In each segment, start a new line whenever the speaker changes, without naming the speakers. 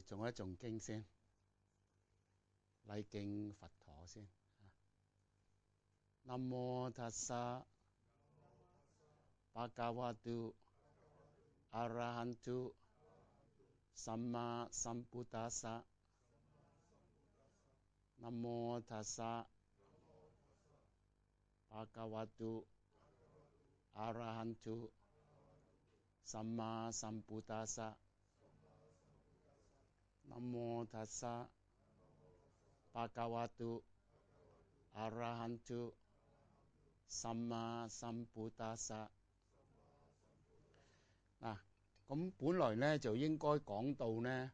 誦一誦經先，禮敬佛陀先。南無ทัสสะภะคะวะโตอะระหะโตสัมมาสัมพุทธัสสะนะโมทัสสะภะคะวะโตอะระหะโตสัมมาสัมพุทธัสสะนะโมทัสสะภะคะวะโตอะระหะโตสัมมาสัมพุทธัสสะ嗱，咁本來呢就應該講到呢，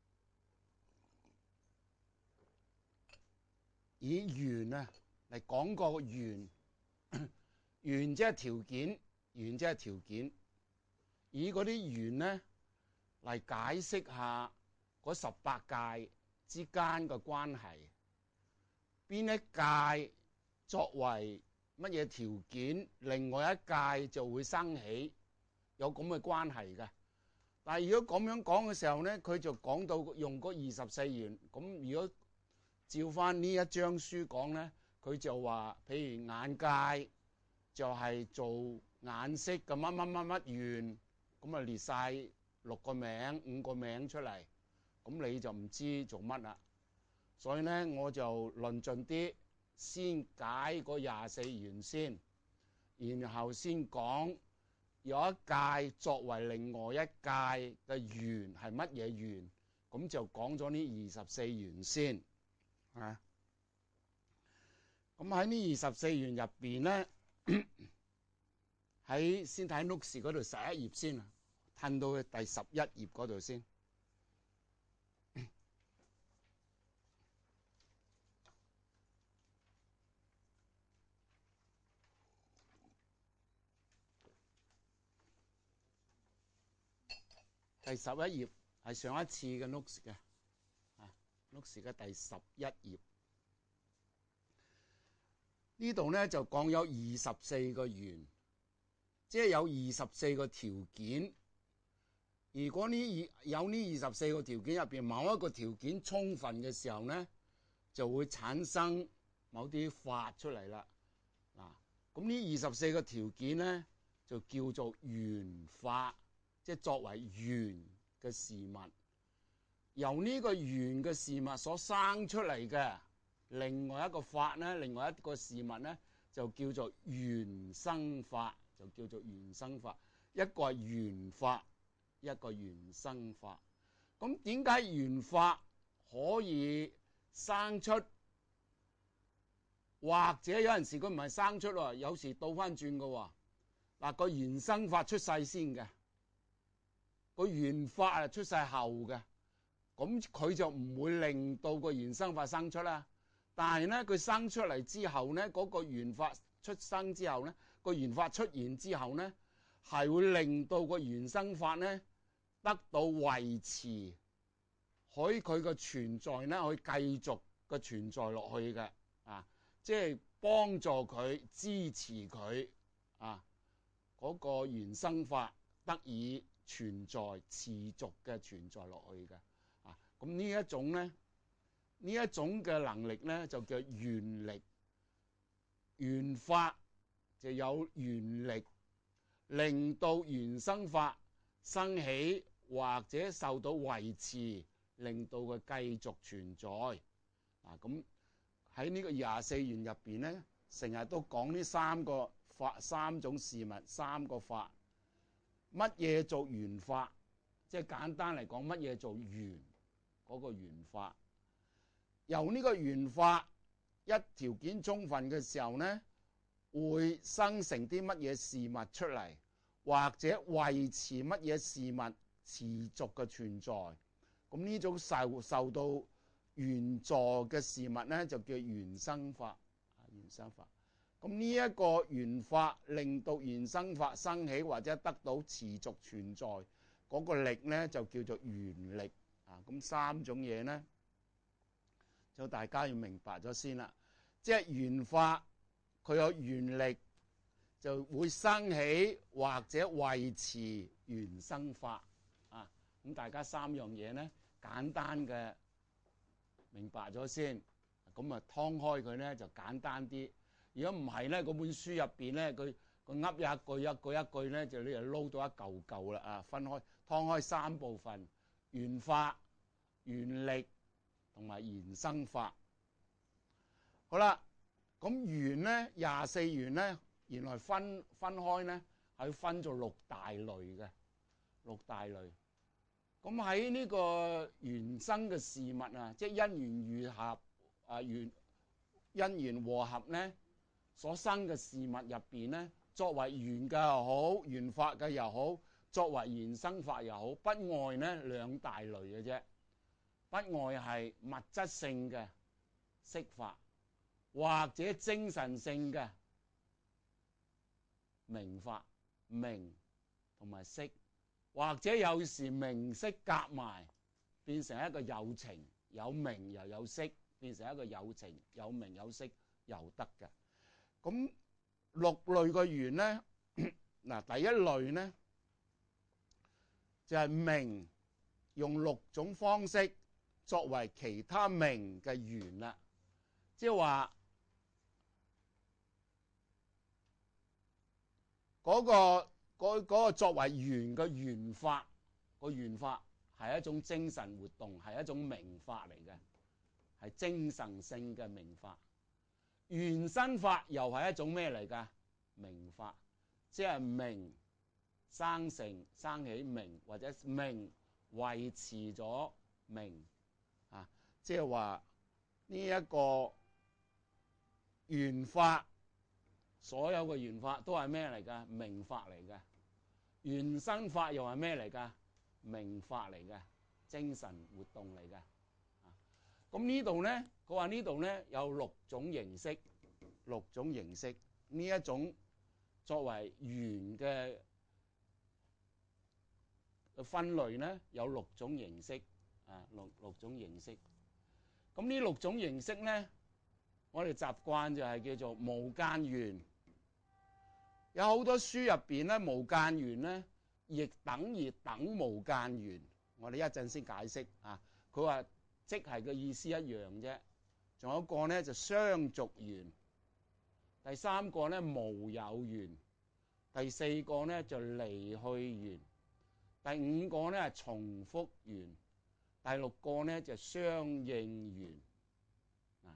以緣啊嚟講個緣，緣即係條件，緣即係條件，以嗰啲緣呢嚟解釋下嗰18界之間嘅關係，邊一界作為乜嘢條件，另外一界就會生起，有咁嘅關係嘅。但係如果咁樣講嘅時候呢，佢就講到用嗰24緣。咁如果照翻呢一章書講呢，佢就話，譬如眼界就係做眼色嘅乜乜乜乜緣，咁啊列晒6個名、5個名出嚟，咁你就唔知做乜啦。所以呢，我就論盡啲。先解嗰24緣先，然後先講有一界作為另外一界嘅緣係乜嘢緣，咁就講咗呢24緣先啊。咁喺呢24緣入邊呢，先睇 notes 嗰度11頁先啊，褪到去第11頁嗰度先。第11頁係上一次嘅 notes 嘅，notes 嘅第11頁。呢度呢就講有24個緣，即係有24個條件。如果有呢24個條件入邊某一個條件充分嘅時候呢，就會產生某啲法出嚟啦。嗱，咁呢24個條件呢，就叫做緣法。即係作為緣嘅事物，由呢個緣嘅事物所生出嚟嘅另外一個法呢，另外一個事物呢，就叫做緣生法，就叫做緣生法。一個係緣法，一個緣生法。咁點解緣法可以生出，或者有陣時佢唔係生出喎，有時倒翻轉嘅喎。嗱，個緣生法出世先嘅。個緣法係出世後嘅，咁佢就唔會令到個緣生法生出啦。但係呢，佢生出嚟之後呢，嗰個緣法出生之後呢，個緣法出現之後呢，係會令到個緣生法呢得到維持，可以佢個存在呢可以繼續個存在落去嘅，即係幫助佢支持佢嗰個緣生法得以存在持續嘅存在落去嘅，咁呢一種咧，呢一種嘅能力咧就叫緣力，緣法就有緣力，令到緣生法生起或者受到維持，令到佢繼續存在。咁喺呢個24緣入邊咧，成日都講呢3個法、3種事物、3個法。乜嘢做緣法？即係簡單嚟講，乜嘢做緣嗰個緣法？由呢個緣法一條件充分嘅時候呢，會生成啲乜嘢事物出嚟，或者維持乜嘢事物持續嘅存在。咁呢種受到緣助嘅事物呢，就叫緣生法。緣生法。咁呢一個緣法令到緣生法生起或者得到持續存在嗰個力呢，就叫做緣力。咁3種嘢呢，就大家要明白咗先啦。即係緣法佢有緣力，就會生起或者維持緣生法。咁大家3樣嘢呢， 簡單嘅明白咗先，咁啊劏開佢咧就簡單啲。如果唔係咧，嗰本書入邊咧，佢噏一句咧，就你就撈到一嚿嚿啦啊！分開劏開3部分：原法、原力同埋衍生法。好啦，咁原咧24原咧，原來分開咧係分做6大類嘅6大類。咁喺呢個原生嘅事物啊，即係因緣遇合啊，因緣和合咧所生嘅事物入邊咧，作為原嘅又好，原法嘅又好，作為衍生法又好，不外咧2大類嘅啫。不外係物質性嘅色法，或者精神性嘅名法，名同埋色。或者有時名色夾埋變成一個有情，有名又有色，變成一個有情有名有色又得嘅。咁6類嘅緣咧，嗱第一類咧就係名，用6種方式作為其他名嘅緣啦，即係話嗰個作為緣嘅緣法，個緣法係一種精神活動，係一種名法嚟嘅，係精神性嘅名法。原生法又係一種咩嚟㗎？名法，即係名生成生起名，或者名維持咗名啊，即係話呢一個緣法，所有嘅緣法都係咩嚟㗎？名法嚟嘅。原生法又係咩嚟㗎？名法嚟嘅，精神活動嚟嘅。咁呢度咧，佢話呢度咧有6種形式，6種形式。呢一種作為緣嘅分類咧，有6種形式啊，六種形式。咁呢6種形式咧，我哋習慣就係叫做無間緣。有好多書入邊咧，無間緣咧亦等於等無間緣。我哋一陣先解釋啊。佢話即係個意思一樣啫。仲有一個咧就相續緣，第3個咧無有緣，第4個咧就離去緣，第5個咧係重複緣，第6個咧就相應緣。啊，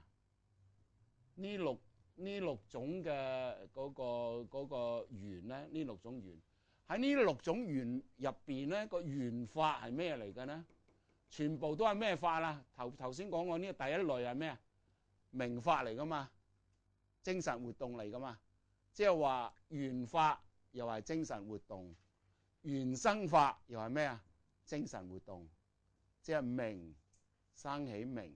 呢六種嘅嗰個緣咧，呢6種緣喺呢6種緣入邊咧，個緣法係咩嚟嘅呢？全部都係咩法啦？頭先講過呢個第一類係咩啊？名法嚟噶嘛，精神活動嚟噶嘛，即係話緣法又係精神活動，緣生法又係咩啊？精神活動，即係名生起名。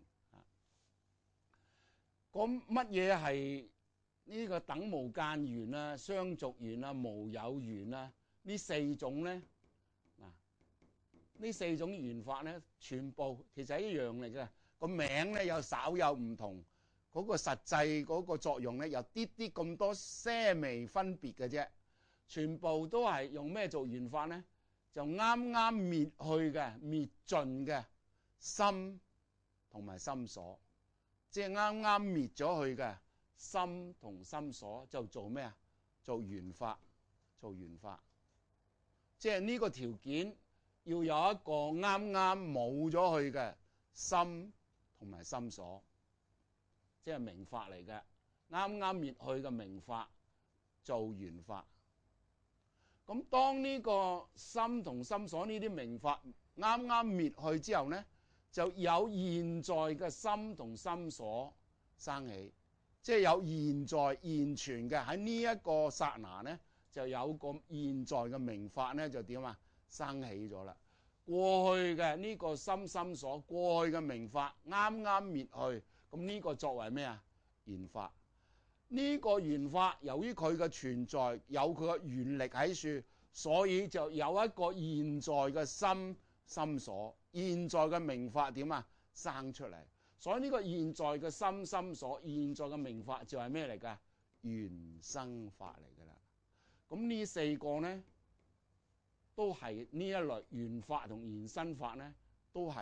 咁乜嘢係呢個等無間緣啊、相續緣啊、無有緣啊？呢4種咧，嗱，呢4種緣法咧，全部其實係一樣嚟嘅，個名咧有稍有唔同，嗰個實際嗰個作用咧有啲咁多些微分別嘅啫，全部都係用咩做緣法咧？就啱啱滅去嘅、滅盡嘅心同埋心所。即係啱啱滅咗去嘅心同心所，就做咩啊？做緣法，做緣法。即係呢個條件要有一個啱啱冇咗去嘅心同埋心所，即係名法嚟嘅。啱啱滅去嘅名法做緣法。咁當呢個心同心所呢啲名法啱啱滅去之後咧，就有現在嘅心同心所生起，即係有現在現存嘅喺呢一個剎那咧，就有個現在嘅名法咧，就點啊？生起咗啦。過去嘅呢個心心所，過去嘅名法啱啱滅去，咁呢個作為咩啊？緣法。呢個緣法由於佢嘅存在，有佢嘅緣力喺處，所以就有一個現在嘅心心所。現在嘅名法點啊？生出嚟，所以呢個現在嘅心心所，現在嘅名法就係咩嚟㗎？緣生法嚟㗎啦。咁呢4個咧，都係呢一類緣法同緣生法咧，都係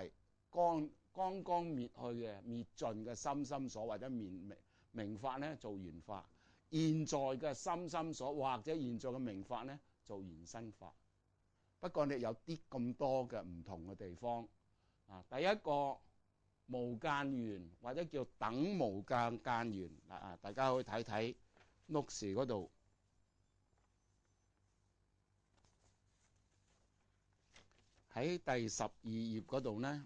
剛剛滅去嘅滅盡嘅心心所或者明法咧做緣法，現在嘅心心所或者現在嘅明法咧做現生法。不過你有啲咁多嘅唔同嘅地方啊。第一個無間緣或者叫等無間緣啊，大家可以睇睇 notes 嗰度喺第12頁嗰度咧。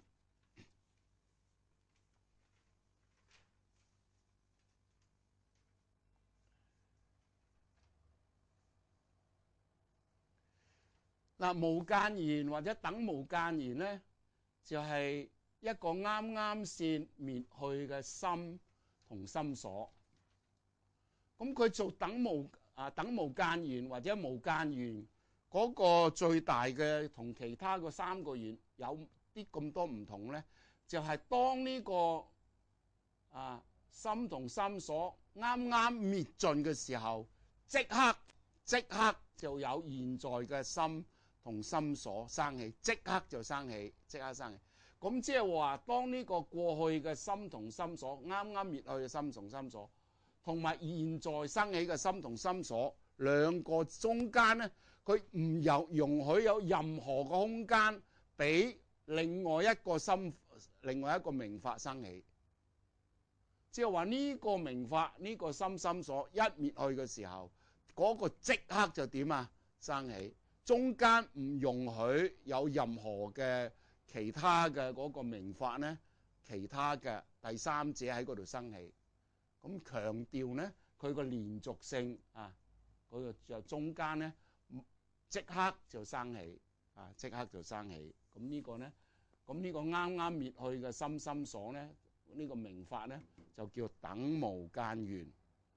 嗱，無間緣或者等無間緣咧，就係一個啱啱先滅去嘅心同心所。咁佢做等無間緣或者無間緣嗰個最大嘅同其他個三個緣有啲咁多唔同咧，就係當呢個心同心所啱啱滅盡嘅時候，即刻就有現在嘅心同心所生起，即刻就生起，即刻生起。咁即係話，當呢個過去嘅心同心所啱啱滅去嘅心同心所，同埋現在生起嘅心同心所兩個中間咧，佢唔容許有任何嘅空間俾另外一個心、另外一個明法生起。即係話呢個明法、呢個心心所一滅去嘅時候，嗰個即刻就點啊生起。中間唔容許有任何嘅其他嘅嗰個明法咧，其他嘅第三者喺嗰度生起。咁強調咧佢個連續性啊，嗰個就中間咧即刻就生起啊，即刻就生起。咁呢個咧，咁呢個啱啱滅去嘅心心所咧，呢個明法咧就叫等無間緣。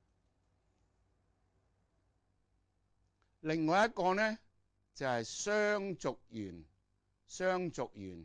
另外一個咧就係相續緣，相續緣。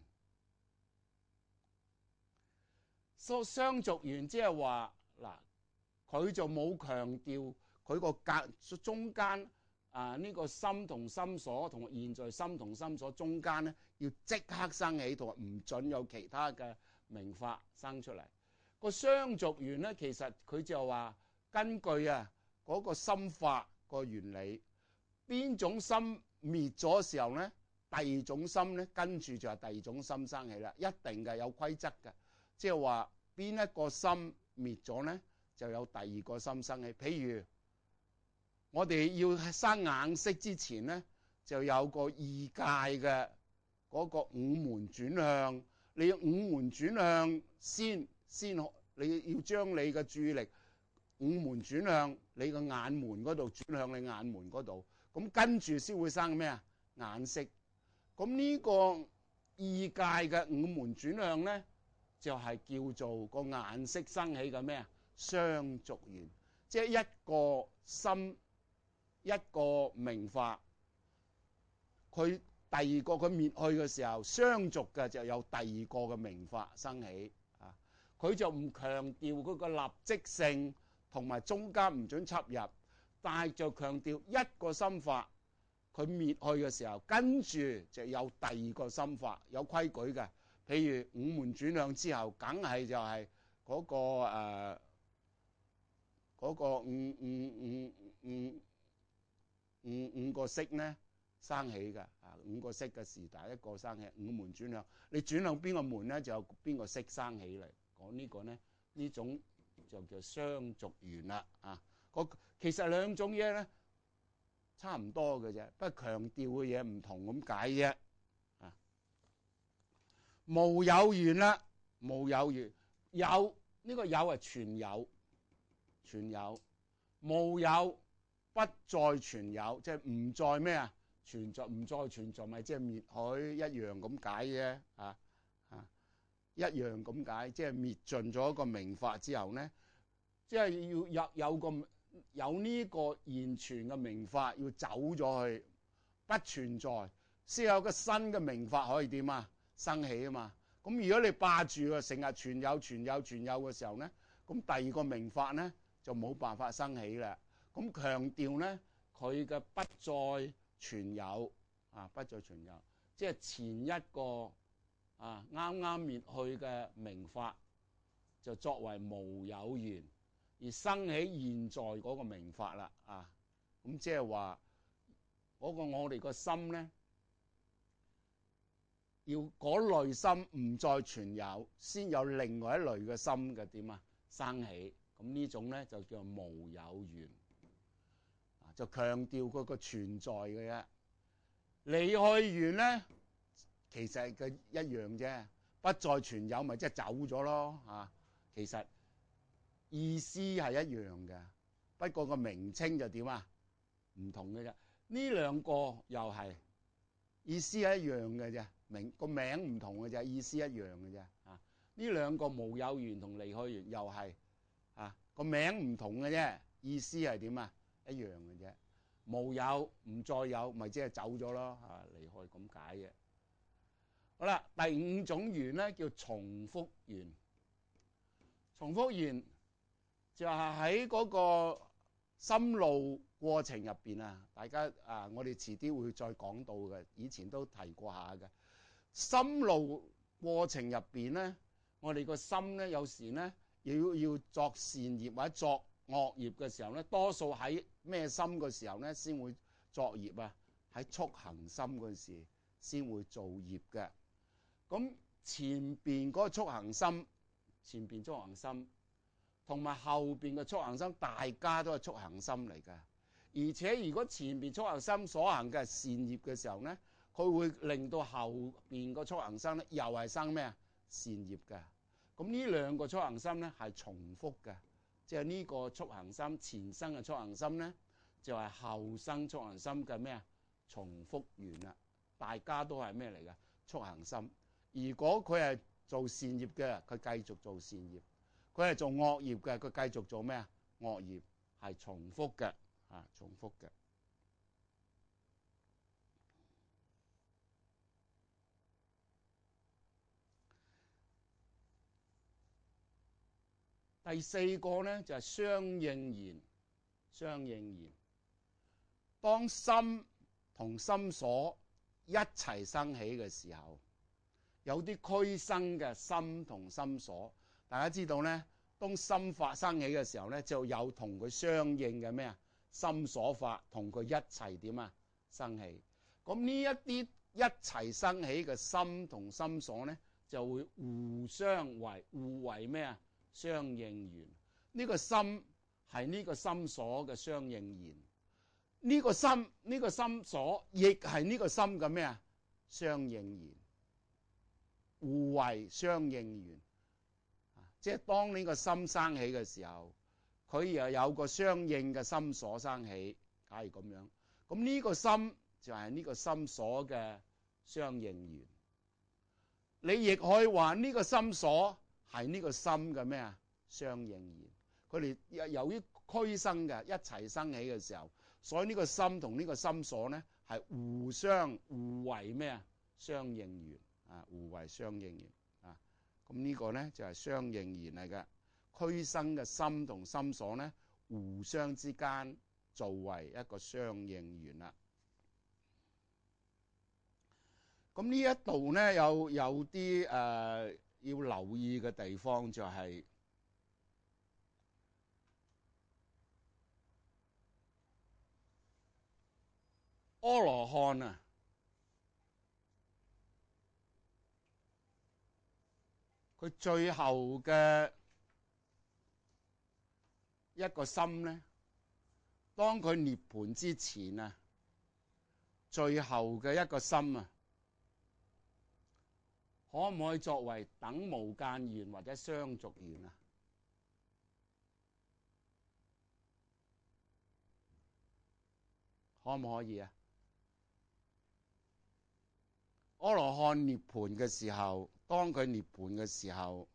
相續緣即係話嗱，佢就冇強調佢個隔中間呢個心同心所同現在心同心所中間咧，要即刻生起，同埋唔準有其他嘅明法生出嚟。個相續緣咧，其實佢就話根據嗰個心法個原理，邊種心滅咗嘅時候咧，第二種心咧跟住就係第二種心生起啦，一定嘅，有規則嘅。即係話邊一個心滅咗咧，就有第二個心生起。譬如我哋要生眼識之前咧，就有個異界嘅嗰個五門轉向。你要五門轉向先你要將你嘅注意力五門轉向你個眼門嗰度，轉向你眼門嗰度，咁跟住先會生咩啊？眼識。咁呢個異界嘅五門轉向咧，就係叫做個眼識生起嘅咩啊？相續緣。即係一個心一個明法，佢第二個佢滅去嘅時候，相續嘅就有第二個嘅明法生起啊！佢就唔強調嗰個立即性，同埋中間唔准插入，但係就強調一個心法佢滅去嘅時候，跟住就有第二個心法，有規矩嘅。譬如五門轉向之後，梗係就係嗰個五個識咧生起嘅啊，五個識嘅時第一個生起，五門轉向，你轉向邊個門咧，就有邊個識生起嚟。講呢個咧，呢種就叫相續緣啦啊。其實兩種嘢咧差唔多嘅啫，不過強調嘅嘢唔同咁解啫啊。無有緣啦，無有緣，有呢個有係存有，存有，無有不再存有，即係唔再咩啊？存在，唔再存在，咪即係滅許一樣咁解啫啊！一樣咁解，即係滅盡咗一個明法之後咧，即係要有呢個現存嘅明法要走咗去，不存在，先有個新嘅明法可以點啊？生起啊嘛！咁如果你霸住啊，成日存有嘅時候咧，咁第二個明法咧就冇辦法生起啦。咁強調咧，佢嘅不再存有啊，不再存有，即係前一個啱啱滅去嘅名法，就作為無有緣而生起現在嗰個名法啦。咁即係話嗰個我哋個心咧，要嗰類心唔再存有，先有另外一類嘅心嘅點生起。咁呢種咧就叫無有緣，就強調佢個存在嘅啫。離去緣咧，其實係一樣啫，不再存有咪即係走咗咯。其實意思係一樣嘅，不過個名稱就點唔同嘅啫。呢兩個又係意思係一樣嘅啫，個名唔同嘅啫，意思一樣嘅啫。呢兩個無有緣同離去緣又係個名唔同嘅啫，意思係點一樣嘅啫。無有唔再有，咪即係走咗咯，離開咁解嘅。好啦，第五種緣咧叫重複緣。重複緣就係喺嗰個心路過程入邊大家我哋遲啲會再講到嘅，以前都提過下嘅。心路過程入邊咧，我哋個心咧有時咧要作善業或者作惡業嘅時候咧，多數喺咩心嘅時候咧先會作業喺速行心嗰時先會做業嘅。咁前邊嗰個速行心，前邊速行心同埋後邊嘅速行心，大家都係速行心嚟嘅。而且如果前邊速行心所行嘅係善業嘅時候咧，佢會令到後邊個速行心咧又係生咩善業嘅。咁呢兩個速行心咧係重複嘅，即係呢個速行心前生嘅速行心咧就係後生速行心嘅咩重複緣啦。大家都係咩嚟嘅速行心。如果佢係做善業嘅，佢繼續做善業；佢係做惡業嘅，佢繼續做咩惡業，係重複嘅重複嘅。第四個咧就係相應緣。相應緣，當心同心所一齊生起嘅時候，有啲俱生嘅心同心所。大家知道咧，當心法生起嘅時候咧，就有同佢相應嘅咩心所法同佢一齊點生起。咁呢一啲一齊生起嘅心同心所咧，就會互為咩相應緣。呢個心係呢個心所嘅相應緣，呢個心所亦係呢個心嘅咩相應緣，互為相應緣。即係當呢個心生起嘅時候，佢又有個相應嘅心所生起，係咁樣。咁呢個心就係呢個心所嘅相應緣。你亦可以話呢個心所係呢個心嘅咩相應緣。佢哋由於俱生嘅一齊生起嘅時候，所以呢個心同呢個心所咧係互為咩相應緣互為相應緣咁呢個咧就係相應緣嚟嘅。俱生嘅心同心所咧互相之間作為一個相應緣啦。咁呢一度咧有啲要留意嘅地方就係阿羅漢佢最後嘅一個心咧，當佢涅槃之前最後嘅一個心可唔可以作為等無間緣或者相續緣可唔可以阿羅漢涅槃嘅時候，當佢涅槃嘅時候，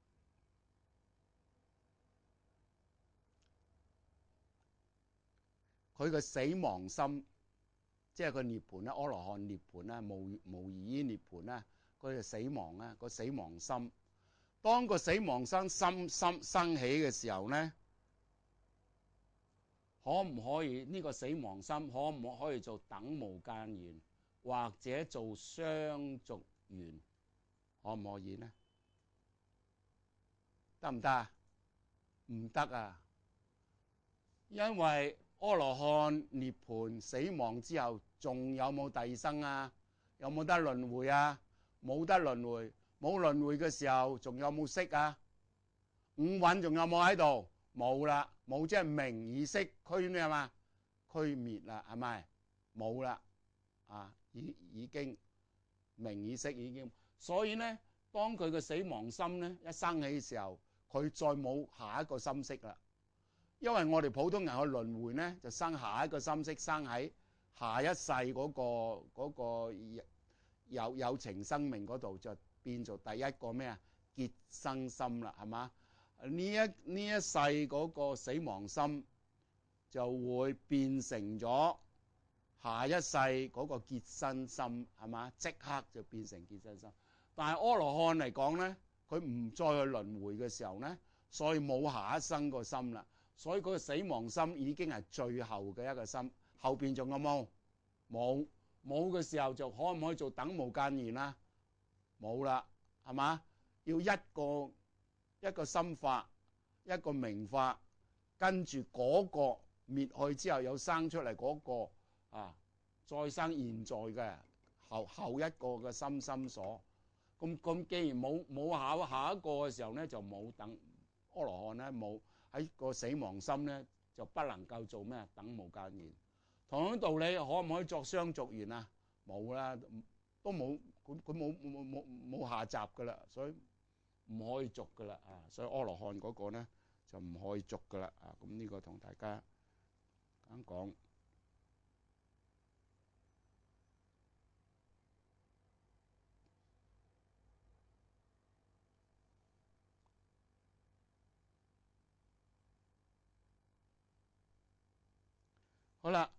佢嘅死亡心，即係佢涅槃阿羅漢涅槃無異於涅槃佢嘅死亡個死亡心，當個死亡心生起嘅時候咧，可唔可以呢個死亡心可唔可以做等無間緣或者做相續緣可唔可以呢？得唔得啊？唔得啊！因為阿羅漢涅槃死亡之後，仲有冇第二生啊？有冇得輪迴啊？冇得輪迴，冇輪迴嘅時候，仲有冇色啊？五蘊仲有冇喺度？冇啦，冇即係名與色俱咩嘛？俱滅啦，係咪？冇啦，啊，已經名與色已經，所以呢，當佢嘅死亡心呢一生起嘅時候，佢再冇下一個心識啦。因為我哋普通人去輪迴呢，就生下一個心識，生喺下一世嗰個有情生命嗰度，就變做第一個咩啊？結生心啦，係嘛？呢一世嗰個死亡心就會變成咗下一世嗰個結生心，係嘛？即刻就變成結生心。但係阿羅漢嚟講呢，佢唔再去輪迴嘅時候呢，所以冇下一生個心啦。所以嗰個死亡心已經係最後嘅一個心，後邊仲有冇？冇嘅時候就可唔可以做等無間緣啊？冇啦，係嘛？要一個心法，一個明法，跟住嗰個滅去之後有生出嚟嗰個啊，再生現在嘅後一個嘅心所。咁既然冇下一個嘅時候咧，就冇等阿羅漢咧，冇喺個死亡心咧，就不能夠做咩等無間緣。同樣道理，可唔可以作相續緣啊？冇啦，都冇，佢冇下集噶啦，所以唔可以續噶啦啊！所以阿羅漢嗰個咧就唔可以續噶啦啊！咁呢個同大家講。好啦，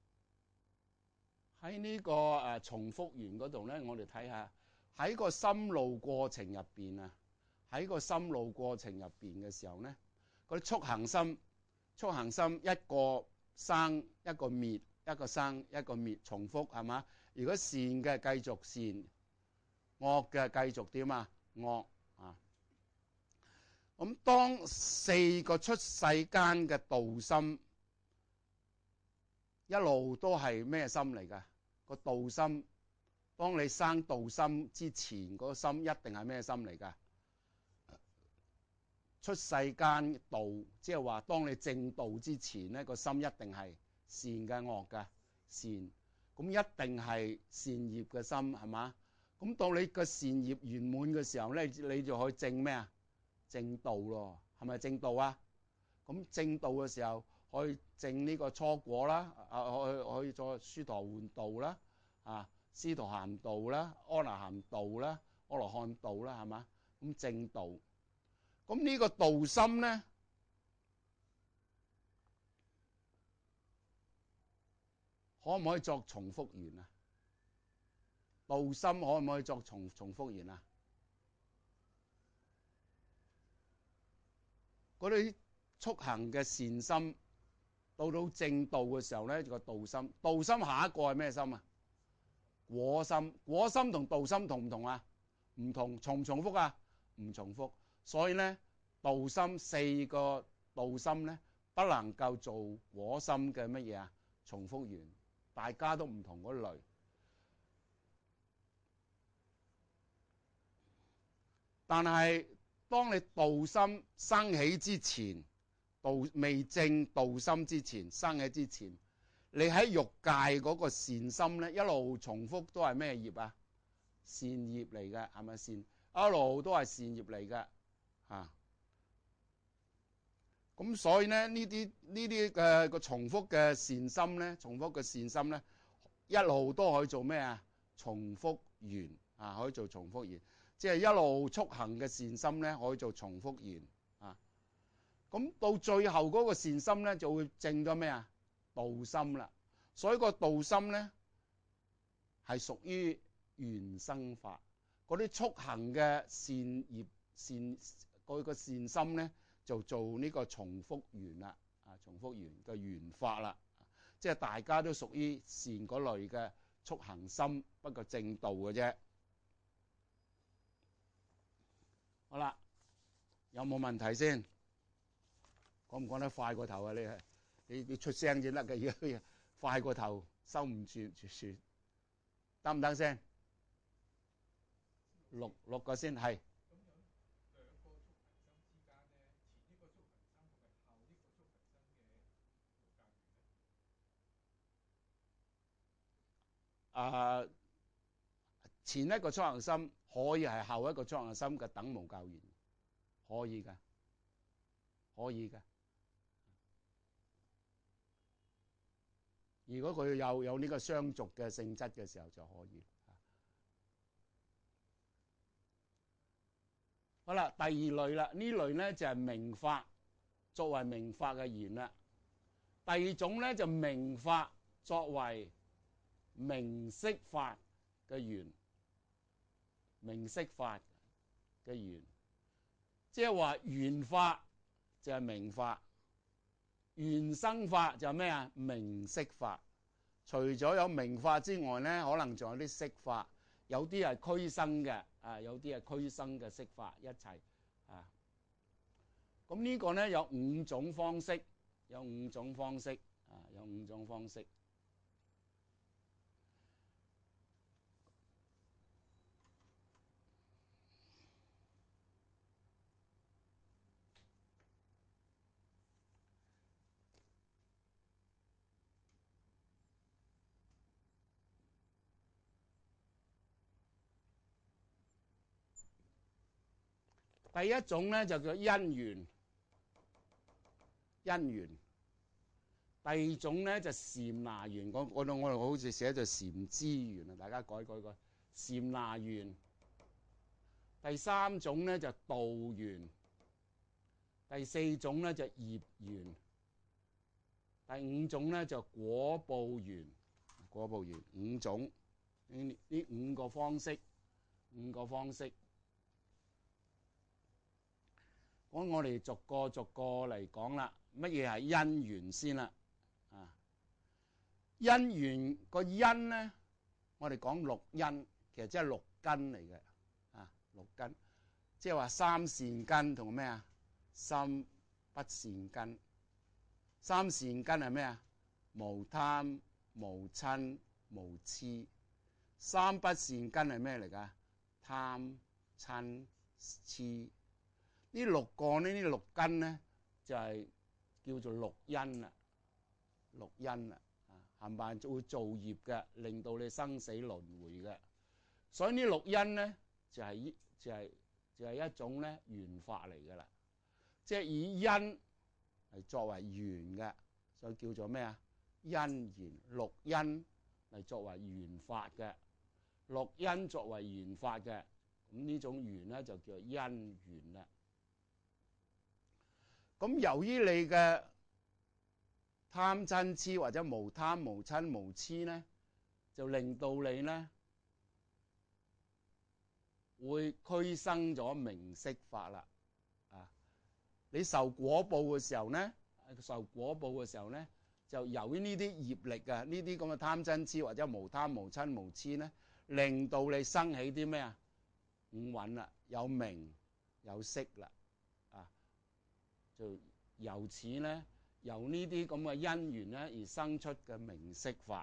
喺呢個重複緣嗰度咧，我哋睇下喺個心路過程入邊啊，喺個心路過程入邊嘅時候咧，嗰啲速行心一個生一個滅，一個生一個滅，重複係嘛？如果善嘅繼續善，惡嘅繼續點啊？惡啊！咁當四個出世間嘅道心一路都係咩心嚟㗎？個道心，當你生道心之前，個心一定係咩心嚟㗎？出世間道，即係話當你正道之前呢，個心一定係善嘅惡嘅善，咁一定係善業嘅心係嘛？咁到你個善業圓滿嘅時候咧，你就可以證咩啊？正道咯，係咪正道啊？咁正道嘅時候可以證呢個初果啦，可以做須陀洹道啦，啊，斯陀含道啦，阿那含道啦，阿羅漢道啦，係嘛？咁正道，咁呢個道心咧，可唔可以作重複緣啊？道心可唔可以作重複緣啊？嗰啲速行嘅善心，到正道嘅時候咧，個道心下一個係咩心啊？果心，果心同道心同唔同啊？唔同，重唔重複啊？唔重複，所以咧，道心四個道心咧，不能夠做果心嘅乜嘢啊？重複緣，大家都唔同嗰類。但係當你道心生起之前，未證道心之前，生起之前，你喺欲界嗰個善心咧，一路重複都係咩業啊？善業嚟嘅，係咪善？一路都係善業嚟嘅，嚇。咁所以咧，呢啲嘅個重複嘅善心咧，重複嘅善心咧，一路都可以做咩啊？重複緣啊，可以做重複緣。即係一路速行嘅善心咧，可以做重複緣啊。咁到最後嗰個善心咧，就會證咗咩啊？道心啦。所以個道心咧係屬於緣生法。嗰啲速行嘅善業嗰個善心咧，就做呢個重複緣啦。啊，重複緣嘅緣法啦。即係大家都屬於善嗰類嘅速行心，不過正道嘅啫。 好啦，有冇問題先？講唔講得快過頭啊？你出聲先得嘅，如果快過頭收唔住，得唔得先？六個先係。前一個速行心可以係後一個速行心嘅等無校緣，可以㗎，可以㗎。如果佢有呢個相續嘅性質嘅時候就可以。好啦，第二類啦，呢類咧就係明法，作為明法嘅緣啦。第二種咧就明法作為明色法嘅緣，明色法嘅緣，即係話緣法就係明法，緣生法就係咩啊？明色法。除咗有明法之外咧，可能仲有啲色法，有啲係俱生嘅，有啲係俱生嘅色法一齊啊。咁呢個咧有五種方式，有五種方式。第一種咧就叫因緣，因緣。第二種咧就禪那緣，我哋好似寫咗禪資緣啊，大家改。禪那緣。第三種咧就道緣，第四種咧就業緣，第五種咧就果報緣。果報緣五種，呢五個方式。咁我哋逐個嚟講啦。乜嘢係因緣先啦？因緣個因咧，我哋講六因，其實即係六根嚟嘅。六根，即係話三善根同咩啊？心不善根。三善根係咩啊？無貪、無瞋、無痴。三不善根係咩嚟㗎？貪、瞋、痴。呢六個呢六根咧就係叫做六因啦。六因啦，冚唪唥會造業嘅，令到你生死輪迴嘅。所以呢六因咧就係一種咧緣法嚟㗎啦，即係以因嚟作為緣嘅，所以叫做咩啊？因緣。六因嚟作為緣法嘅，六因作為緣法嘅，咁呢種緣咧就叫因緣啦。咁由於你嘅貪瞋痴或者無貪無瞋無痴咧，就令到你咧會俱生咗名色法啦。你受果報嘅時候咧，就由於呢啲業力啊，呢啲咁嘅貪瞋痴或者無貪無瞋無痴咧，令到你生起啲咩啊？五蘊啦，有名有色啦。就由此咧，由呢啲咁嘅因緣咧而生出嘅名色法。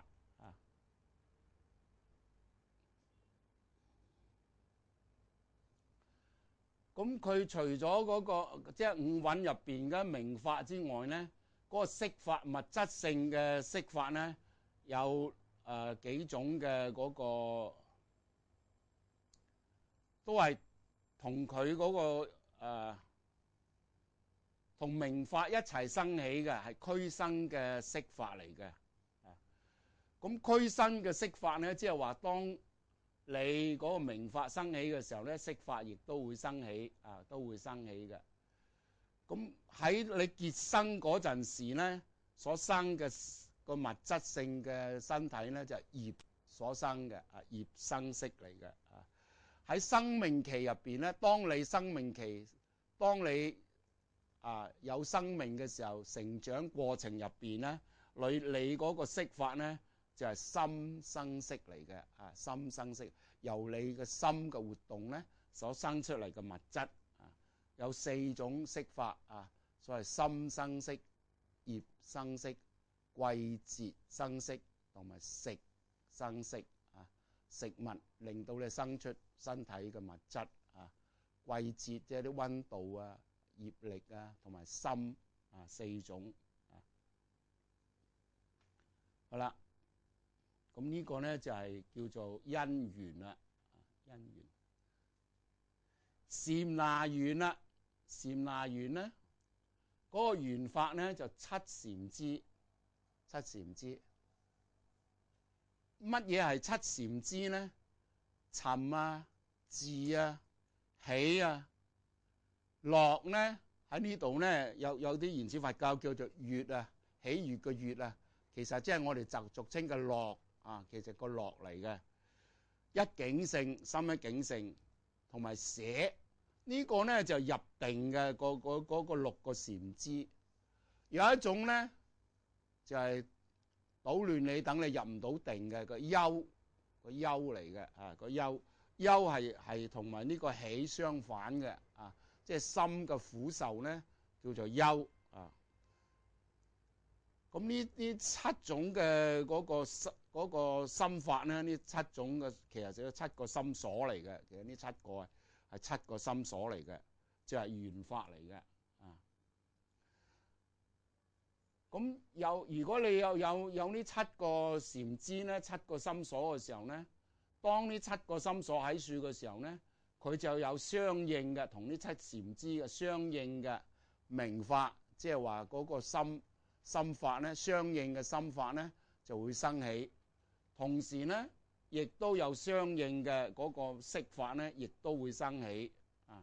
咁佢除咗嗰個即係五蘊入邊嘅名法之外咧，嗰個色法物質性嘅色法咧，有幾種嘅嗰個都係同佢嗰個同名法一齊生起嘅，係俱生嘅色法嚟嘅。咁俱生嘅色法咧，即係話當你嗰個名法生起嘅時候咧，色法亦都會生起，都會生起嘅。咁喺你結生嗰陣時咧，所生嘅個物質性嘅身體咧，就係業所生嘅，業生色嚟嘅。喺生命期入邊咧，當你有生命嘅時候，成長過程入邊咧，你嗰個色法咧就係心生色嚟嘅。心生色，由你嘅心嘅活動咧所生出嚟嘅物質。 有4種色法啊，所謂心生色、業生色、季節生色同埋食生色啊。食物令到你生出身體嘅物質啊，季節即係啲溫度啊、業力啊同埋心啊，4種啊。好啦，咁呢個咧就係叫做因緣啦，因緣。禪那緣啦，禪那緣咧嗰個緣法咧就七禪支，七禪支。乜嘢係七禪支咧？尋啊、伺啊、喜啊、樂咧喺呢度咧有啲原始佛教叫做悅啊，喜悅嘅悅啊，其實即係我哋就俗稱嘅樂啊，其實個樂嚟嘅。一境性，心一境性，同埋捨呢個咧就入定嘅嗰個6個禪支。有一種咧就係搗亂你，等你入唔到定嘅個憂，個憂嚟嘅啊，個憂係同埋呢個喜相反嘅啊，即係心嘅苦受咧叫做憂啊。咁呢7種嘅嗰個心法咧，呢7種嘅其實就有7個心所嚟嘅。其實呢7個係7個心所嚟嘅，即係緣法嚟嘅啊。咁如果你有呢7個禪支咧，7個心所嘅時候咧，當呢7個心所喺處嘅時候咧，佢就有相應嘅同呢7禪支嘅相應嘅名法，即係話嗰個心法咧，相應嘅心法咧就會生起，同時咧亦都有相應嘅嗰個色法咧，亦都會生起啊。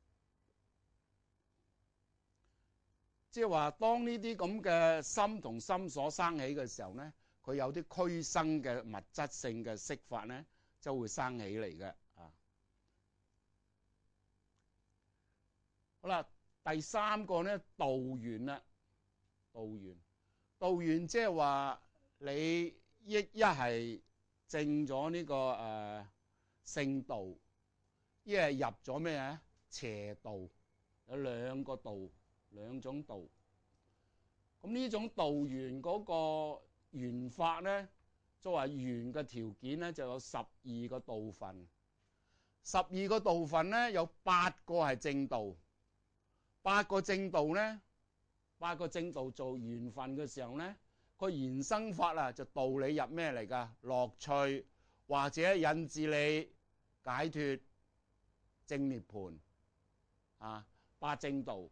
即係話，當呢啲咁嘅心同心所生起嘅時候咧，佢有啲俱生嘅物質性嘅色法咧，就會生起嚟嘅啊。好啦，第3個咧，道緣啦，道緣即係話你一係證咗呢個聖道，一係入咗咩啊邪道，有兩種道。咁呢種道緣嗰個緣法咧，作為緣嘅條件咧，就有12個道分。12個道分咧，有8個係正道。8個正道咧，8個正道做緣分嘅時候咧，個緣生法啊，就導你入咩嚟㗎？樂趣或者引致你解脫正涅槃啊，8正道。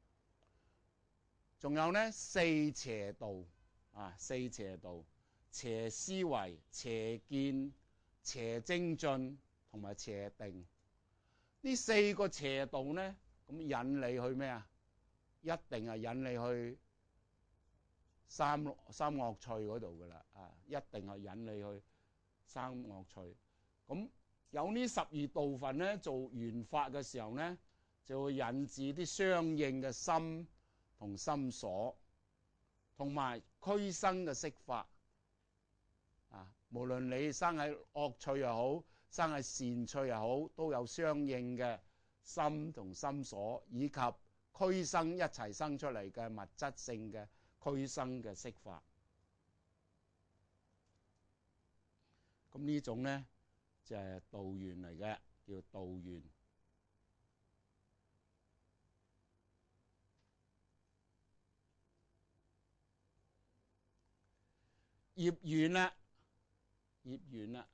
仲有咧4邪道啊，4邪道，邪思維、邪見、邪精進同埋邪定。呢4個邪道咧，咁引你去咩啊？一定係引你去三惡趣嗰度噶啦啊！一定係引你去三惡趣。咁有呢12道分咧，做緣法嘅時候咧，就會引致啲相應嘅心同心所，同埋俱生嘅色法啊。無論你生喺惡趣又好，生喺善趣又好，都有相應嘅心同心所，以及俱生一齊生出嚟嘅物質性嘅俱生嘅色法。咁呢種咧就係道緣嚟嘅，叫道緣。業緣啦，業緣啦，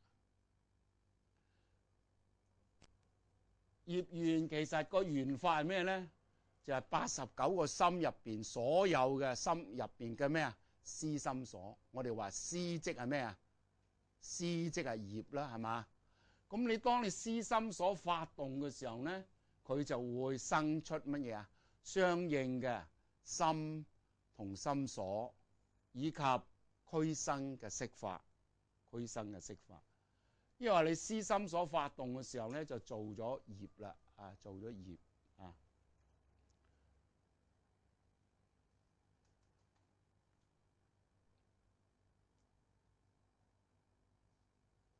業緣其實個緣法係咩咧？就係89個心入邊所有嘅心入邊嘅咩啊？思心所。我哋話思即係咩啊？思即係業啦，係嘛？咁你當你思心所發動嘅時候咧，佢就會生出乜嘢啊？相應嘅心同心所，以及俱生嘅色法，俱生嘅色法。因為你思心所發動嘅時候咧，就做咗業啦，啊，做咗業啊。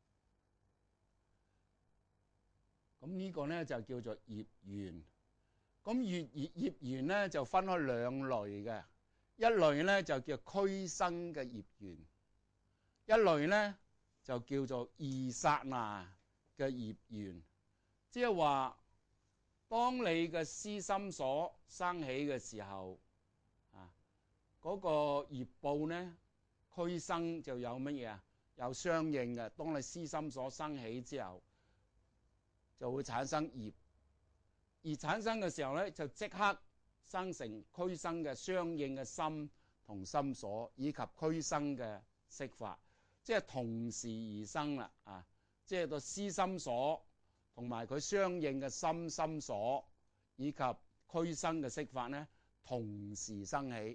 咁呢個咧就叫做業緣。 咁業緣咧就分開兩類嘅，一類咧就叫俱生嘅業緣，一類咧就叫做二剎那嘅業緣。即係話，當你嘅思心所生起嘅時候，嗰個業報咧俱生就有乜嘢啊？有相應嘅。當你思心所生起之後，就會產生業，而產生嘅時候咧，就即刻生成俱生嘅相應嘅心同心所，以及俱生嘅色法，即係同時而生啦。即係個思心所同埋佢相應嘅心所，以及俱生嘅色法咧，同時生起，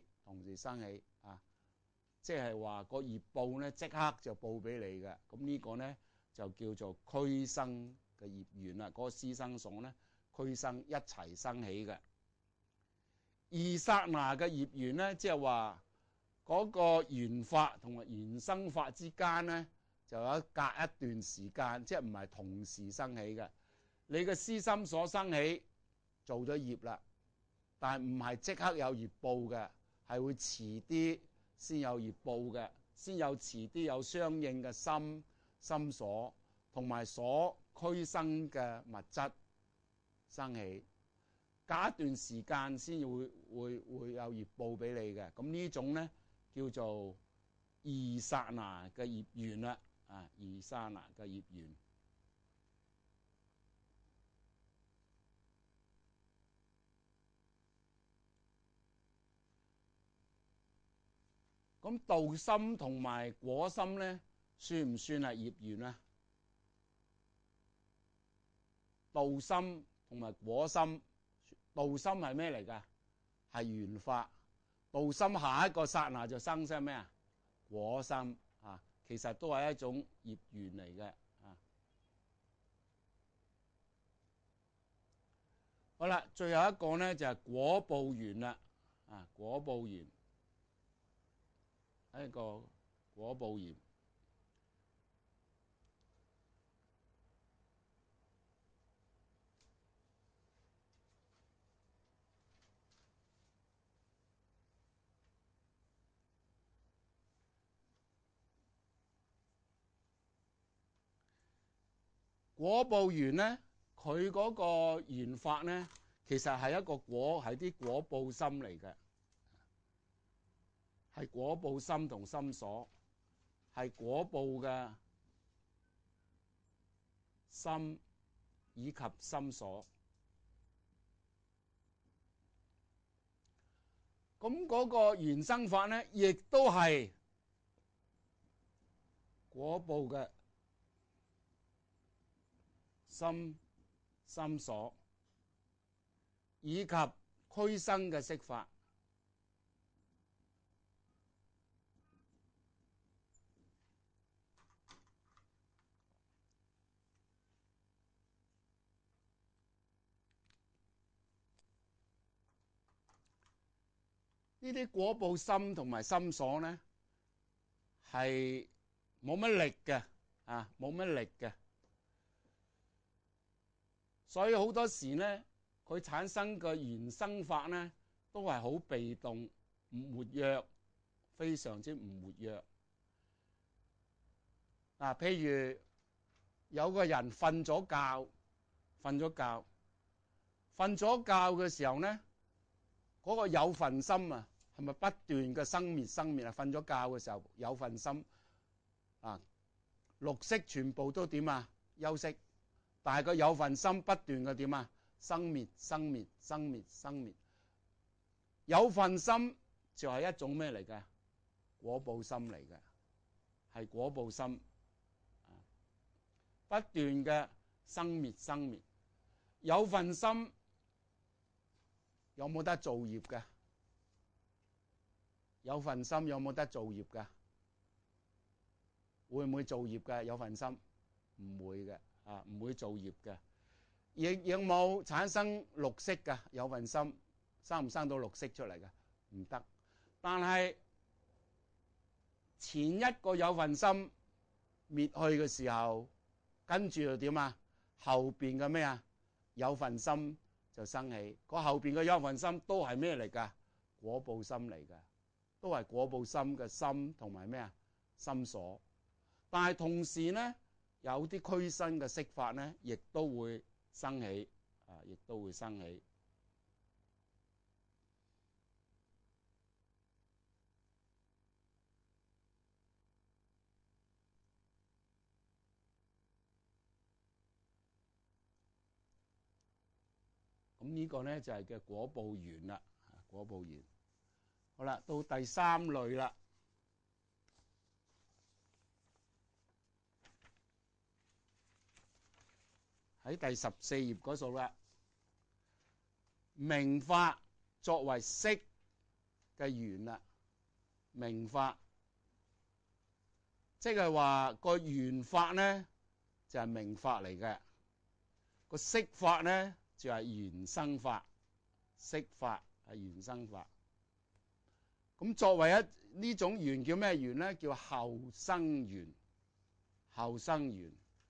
即係話個業報咧即刻就報俾你嘅。咁呢個咧就叫做俱生嘅業緣啦。嗰個思心所咧俱生一齊生起嘅。二剎那嘅業緣咧，即係話嗰個緣法同埋緣生法之間咧，就有隔一段時間，即係唔係同時生起嘅。你嘅思心所生起做咗業啦，但係唔係即刻有業報嘅，係會遲啲先有業報嘅，先有遲啲有相應嘅心所同埋所俱生嘅物質生起，隔一段時間先會有業報俾你嘅。咁呢種咧叫做二剎那嘅業緣啦。二剎那嘅業緣。咁道心同埋果心咧，算唔算係業緣啊？道心同埋果心，道心係咩嚟㗎？係緣法。道心下一個剎那就生咩啊？果心其實都係一種業緣嚟嘅。好啦，最後一個咧就係果報緣啦。果報緣。一個果報緣，果報緣咧，佢嗰個緣法咧，其實係一個果，係啲果報心嚟嘅。係果報心同心所，係果報嘅心以及心所。咁嗰個緣生法咧，亦都係果報嘅心所，以及俱生嘅色法。呢啲果報心同埋心所咧，係冇乜力嘅，冇乜力嘅。所以好多時咧，佢產生嘅緣生法咧，都係好被動，唔活躍，非常之唔活躍。譬如有個人瞓咗覺嘅時候咧，嗰個有份心啊，係咪不斷嘅生滅啊？瞓咗覺嘅時候有份心六識全部都點啊？休息，但係個有份心不斷嘅點啊？生滅。有份心就係一種咩嚟嘅？果報心嚟嘅，係果報心，不斷嘅生滅。有份心有冇得造業嘅？有份心有冇得造業嘅？會唔會造業嘅？有份心唔會嘅，唔會造業嘅。亦冇產生六識嘅。有份心生唔生到六識出嚟嘅？唔得。但係前一個有份心滅去嘅時候，跟住就點啊？後邊嘅咩啊？有份心就生起。個後邊嘅有份心都係咩嚟㗎？果報心嚟㗎，都係果報心嘅心同埋咩啊？心所。但係同時咧，有啲俱生嘅色法咧，亦都會生起，亦都會生起。咁呢個咧就係嘅果報緣啦，果報緣。好啦，到第三類啦，喺第14頁嗰度啦。明法作為色嘅緣啦，明法即係話個緣法咧就係明法嚟嘅，個色法咧就係緣生法，色法係緣生法。咁作為呢種緣叫咩緣咧？叫後生緣，後生緣。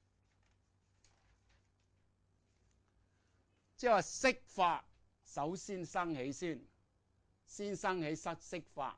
即係話色法首先生起先生起色法。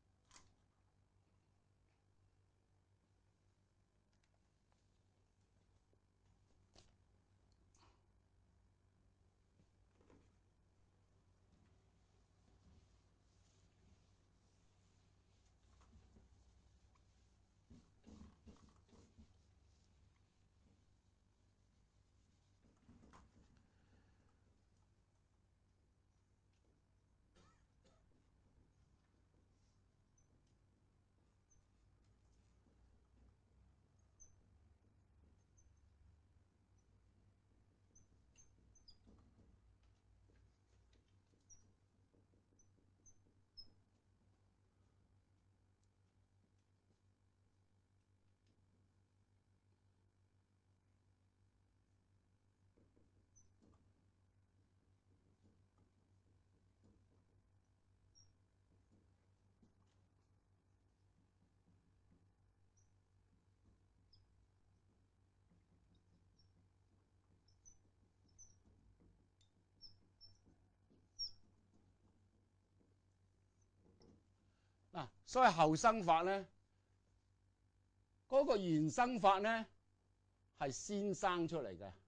所以後生法咧，嗰個緣生法咧係先生出嚟嘅，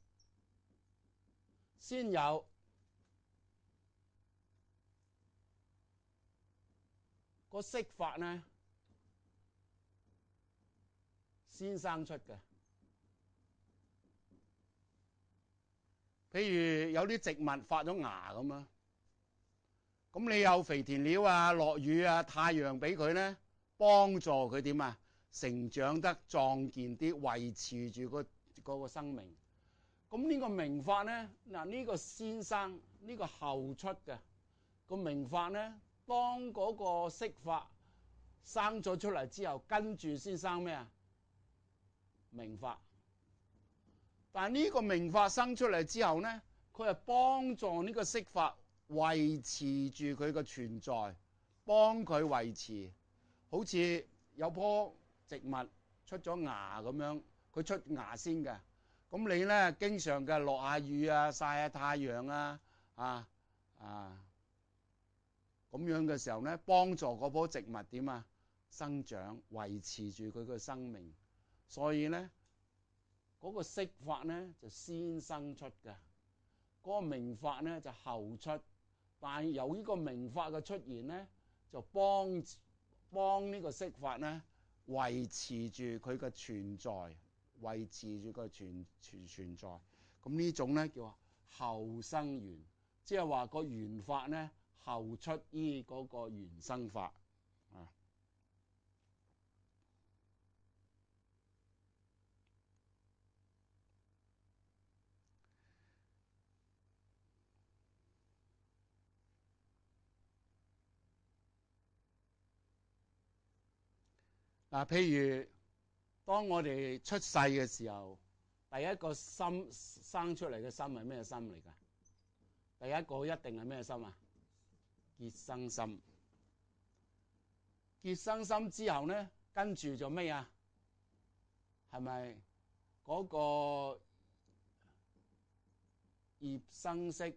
先有個色法咧，先生出嘅。譬如有啲植物發咗芽咁啊，咁你有肥田料啊、落雨啊、太陽俾佢咧，幫助佢點啊？成長得壯健啲，維持住嗰個生命。咁呢個明法咧，嗱呢個先生呢個後出嘅個明法咧，當嗰個色法生咗出嚟之後，跟住先生咩啊？明法。但係呢個明法生出嚟之後咧，佢係幫助呢個色法維持住佢嘅存在，幫佢維持。好似有棵植物出咗芽咁樣，佢出芽先嘅。咁你咧經常嘅落下雨啊、曬下太陽啊、咁樣嘅時候咧，幫助嗰棵植物點啊？生長，維持住佢嘅生命。所以咧，嗰個色法咧就先生出嘅，嗰個明法咧就後出。但係由呢個明法嘅出現咧，就幫呢個色法咧維持住佢嘅存在，維持住個存在。咁呢種咧叫後生緣，即係話個緣法咧後出於嗰個緣生法啊。譬如當我哋出世嘅時候，第一個心生出嚟嘅心係咩心嚟㗎？第一個一定係咩心啊？結生心。結生心之後咧，跟住就咩啊？係咪嗰個葉生色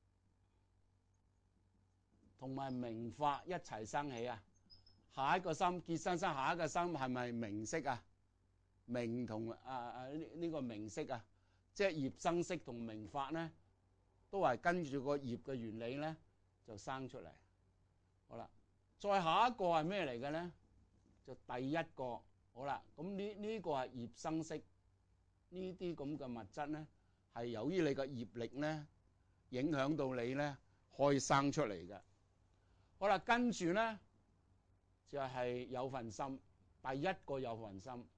同埋明法一齊生起啊！下一個心結生生，下一個心係咪明色啊？明同呢個明色啊，即係葉生色同明法咧，都係跟住個葉嘅原理咧就生出嚟。好啦，再下一個係咩嚟嘅咧？就第一個。好啦，咁呢個係葉生色，呢啲咁嘅物質咧，係由於你個業力咧影響到你咧，可以生出嚟嘅。好啦，跟住咧就係有份心，第一個有份心。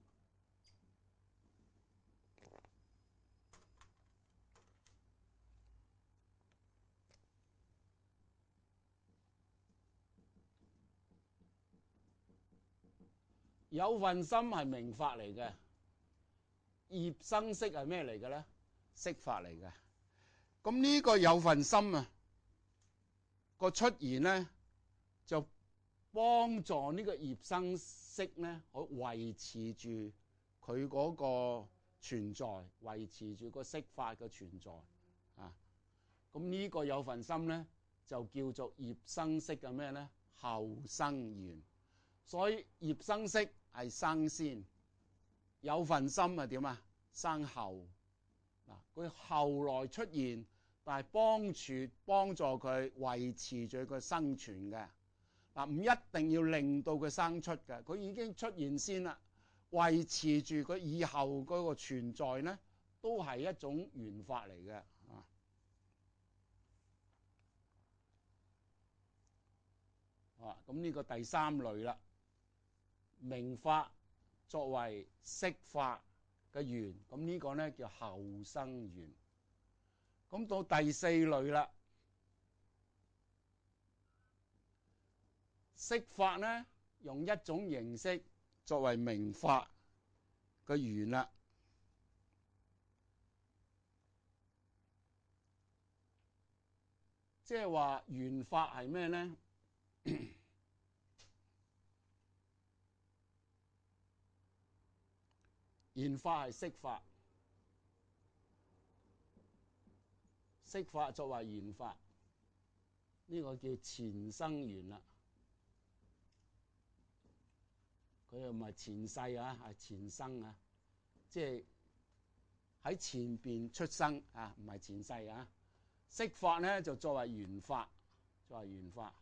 有份心係明法嚟嘅，葉生色係咩嚟嘅咧？色法嚟嘅。咁呢個有份心啊，個出現咧就幫助呢個葉生色咧，可維持住佢嗰個存在，維持住個色法嘅存在啊。咁呢個有份心咧就叫做葉生色嘅咩咧？後生緣。所以葉生色係生先，有份心係點啊？生後。嗱，佢後來出現，但係幫助佢維持住佢生存嘅。嗱，唔一定要令到佢生出嘅，佢已經出現先啦，維持住佢以後嗰個存在咧，都係一種緣法嚟嘅。咁呢個第三類啦。明法作為色法嘅緣，咁呢個咧叫後生緣。咁到第四類啦，色法咧用一種形式作為明法嘅緣啦。即係話緣法係咩咧？緣法係色法，色法作為緣法，呢個叫前生緣啦。佢又唔係前世啊，係前生啊，即係喺前邊出生啊，唔係前世啊。色法咧就作為緣法，作為緣法。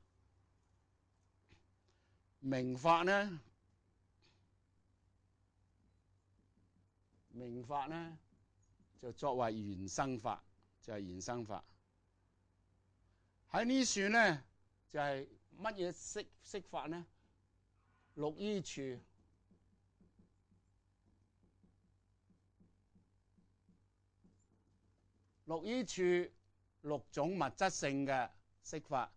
明法咧，明法咧就作為緣生法，就係緣生法。喺呢處咧就係乜嘢色法咧？六依處，六依處六種物質性嘅色法。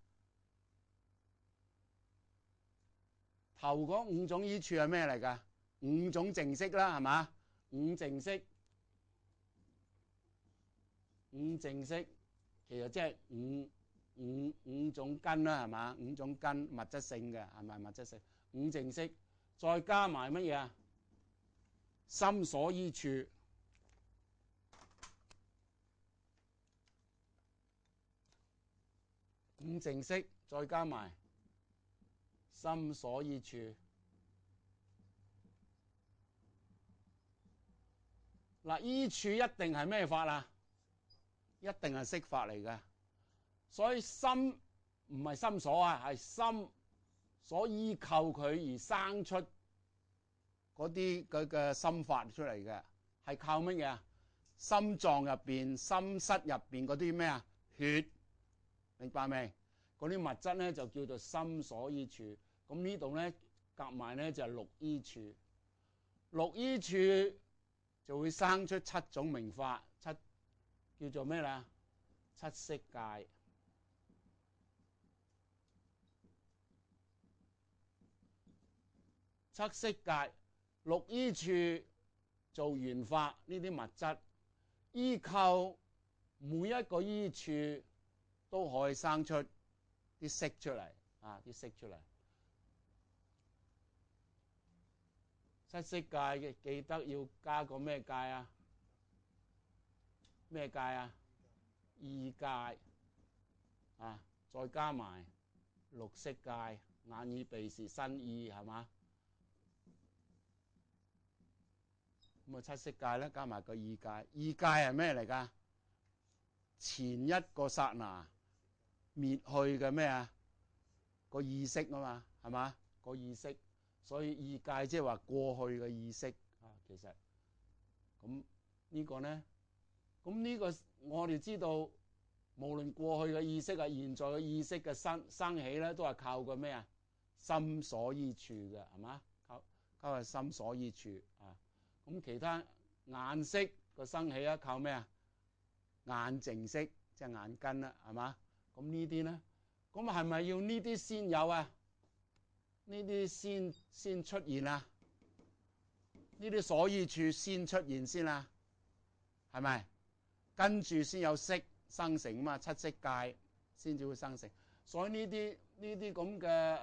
頭嗰五種依處係咩嚟㗎？五種淨色啦，係嘛？五淨色，五淨色其實即係五種根啦，係嘛？五種根物質性嘅，係咪物質性？五淨色再加埋乜嘢啊？心所依處，五淨色再加埋心所依處。嗱，依處一定係咩法啊？一定係色法嚟嘅。所以心唔係心所啊，係心所依靠佢而生出嗰啲佢嘅心法出嚟嘅，係靠乜嘢啊？心臟入邊、心室入邊嗰啲咩啊？血，明白未？嗰啲物質咧就叫做心所依處。咁呢度咧夾埋咧就係六依處。六依處就會生出七種明法，叫做咩啦？七色界。七色界，六依處做緣法，呢啲物質依靠每一個依處都可以生出啲色出嚟啊！啲色出嚟。七色界嘅記得要加個咩界啊？咩界啊？ 意界啊，再加埋綠色界，眼耳鼻舌身意係嘛？咁啊七色界咧，加埋個意界，意界係咩嚟㗎？前一個剎那滅去嘅咩啊？個意識啊嘛，係嘛？個意識，所以意界即係話過去嘅意識啊。其實咁呢個咧，咁呢個我哋知道，無論過去嘅意識啊，現在嘅意識嘅生起咧，都係靠個咩啊？心所依處嘅係嘛？靠個心所依處啊。咁其他眼色個生起啊，靠咩啊？眼淨色即係眼根啦，係嘛？咁呢啲咧，咁係咪要呢啲先有啊？呢啲先出現啊？呢啲所依處先出現先啊？係咪？跟住先有色生成啊嘛，七色界先至會生成。所以呢啲咁嘅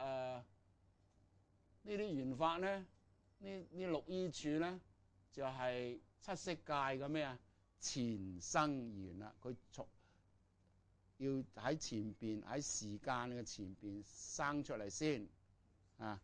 呢啲緣法咧，呢六依處咧，就係七色界嘅咩啊？前生緣啦，佢要喺前邊，喺時間嘅前邊生出嚟先啊。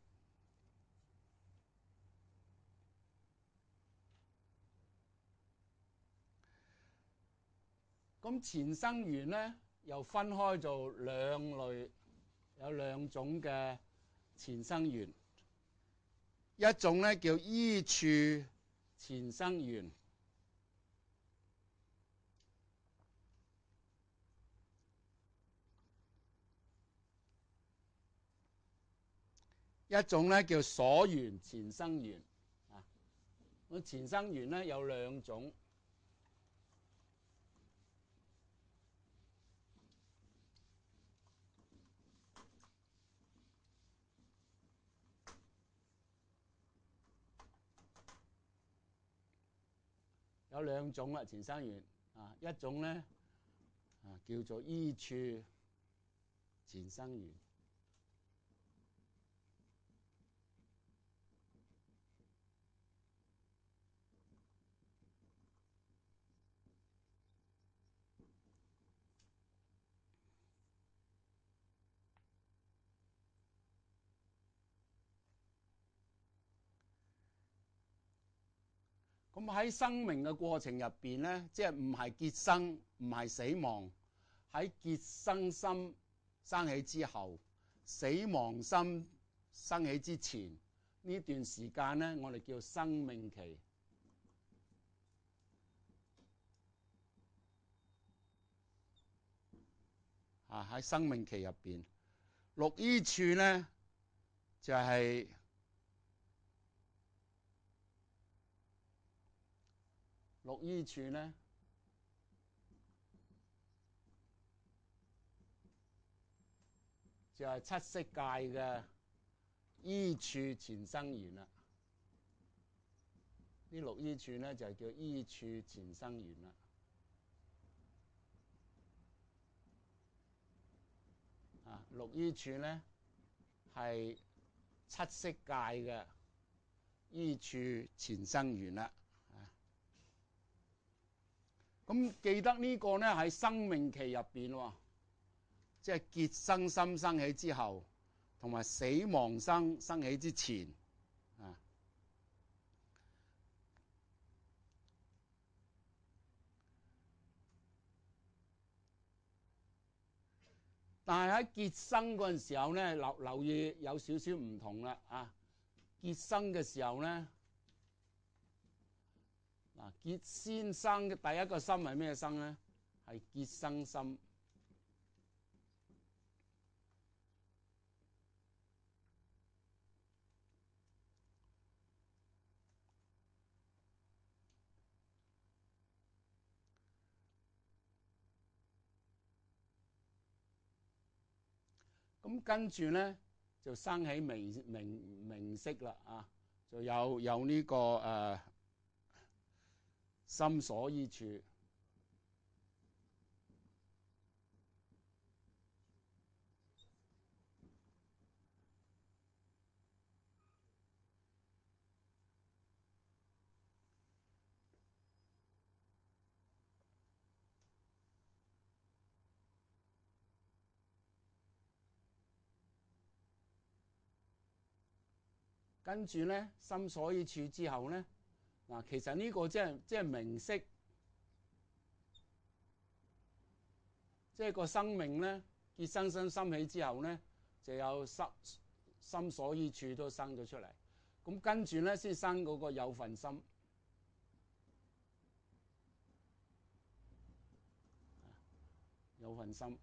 咁前生緣咧，又分開做兩類，有兩種嘅前生緣。一種咧叫依處前生緣，一種咧叫所緣前生緣啊。咁前生緣咧有兩種，有兩種啦，前生緣啊，一種咧啊叫做依處前生緣。咁喺生命嘅過程入邊咧，即係唔係結生，唔係死亡，喺結生心生起之後，死亡心生起之前呢段時間咧，我哋叫生命期。啊，喺生命期入邊，六依處咧就係六依處咧，就係七色界嘅依處前生緣啦。呢六依處咧就係叫依處前生緣啦。啊，六依處咧係七色界嘅依處前生緣啦。咁記得呢個咧喺生命期入邊喎，即係結生心生起之後，同埋死亡生起之前啊。但係喺結生嗰陣時候咧，留意有少少唔同啦啊！結生嘅時候咧，嗱，結先生嘅第一個心係咩生咧？係結生心。咁跟住咧就生起名色啦啊！就有呢個心所依處。 跟住咧心所依處之後咧，嗱，其實呢個即係名色，即係個生命咧結生生心起之後咧，就有心所依處都生咗出嚟。咁跟住咧先生嗰個有份心，有份心。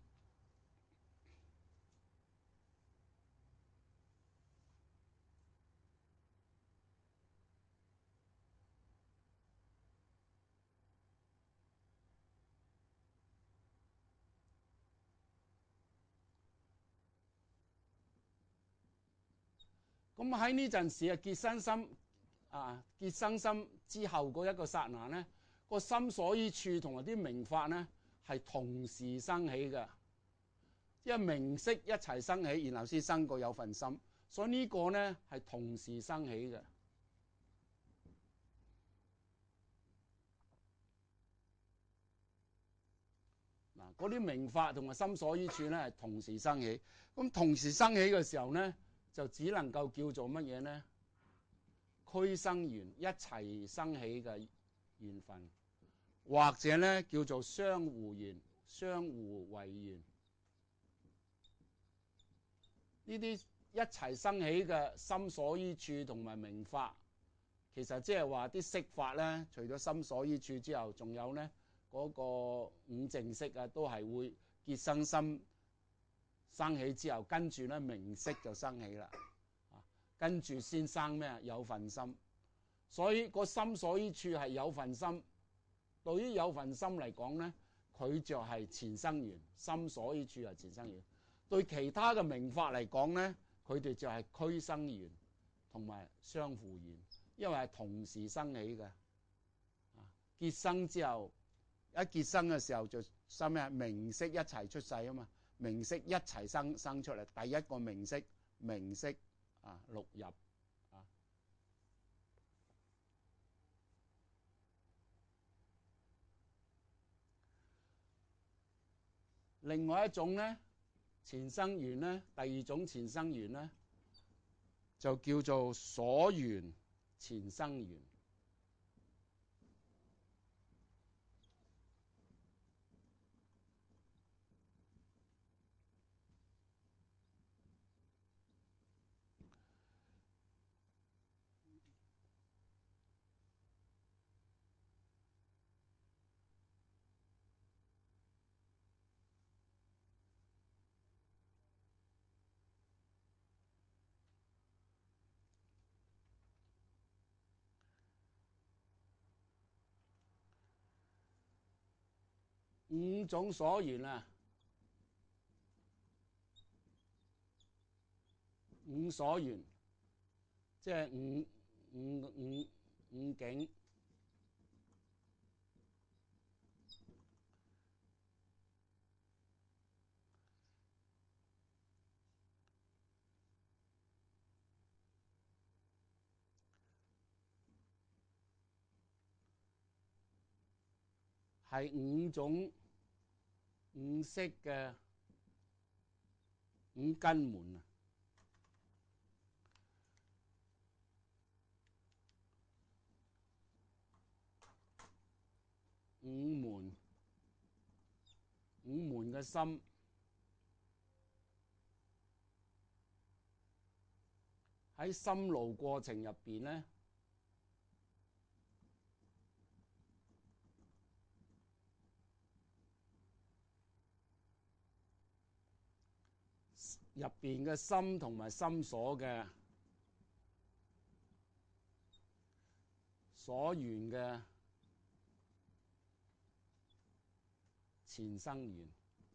咁喺呢陣時結生心之後嗰一個剎那咧，個心所依處同埋啲名法咧係同時生起嘅，因為名色一齊生起，然後先生個有份心，所以呢個咧係同時生起嘅。嗱，嗰啲名法同埋心所依處咧係同時生起，咁同時生起嘅時候咧，就只能夠叫做乜嘢咧？俱生緣，一齊生起嘅緣分，或者咧叫做相互緣，相互為緣。呢啲一齊生起嘅心所依處同埋名法，其實即係話啲色法咧，除咗心所依處之後，仲有咧嗰個五淨色啊，都係會結生心生起之後，跟住咧名色就生起啦。跟住先生咩？有份心。所以個心所依處係有份心。對於有份心嚟講咧，佢就係前生緣。心所依處係前生緣。對其他嘅名法嚟講咧，佢哋就係俱生緣同埋相互緣，因為係同時生起嘅。結生之後，一結生嘅時候就生咩？名色一齊出世啊嘛，名色一齊生出嚟，第一個名色錄入啊。另外一種咧，前生緣咧，第二種前生緣咧，就叫做所緣前生緣。五種所緣啊，五所緣，即係五境。係五種五色嘅五根門啊。五門嘅心喺心路過程入邊咧，入邊嘅心同埋心所嘅所緣嘅前生緣。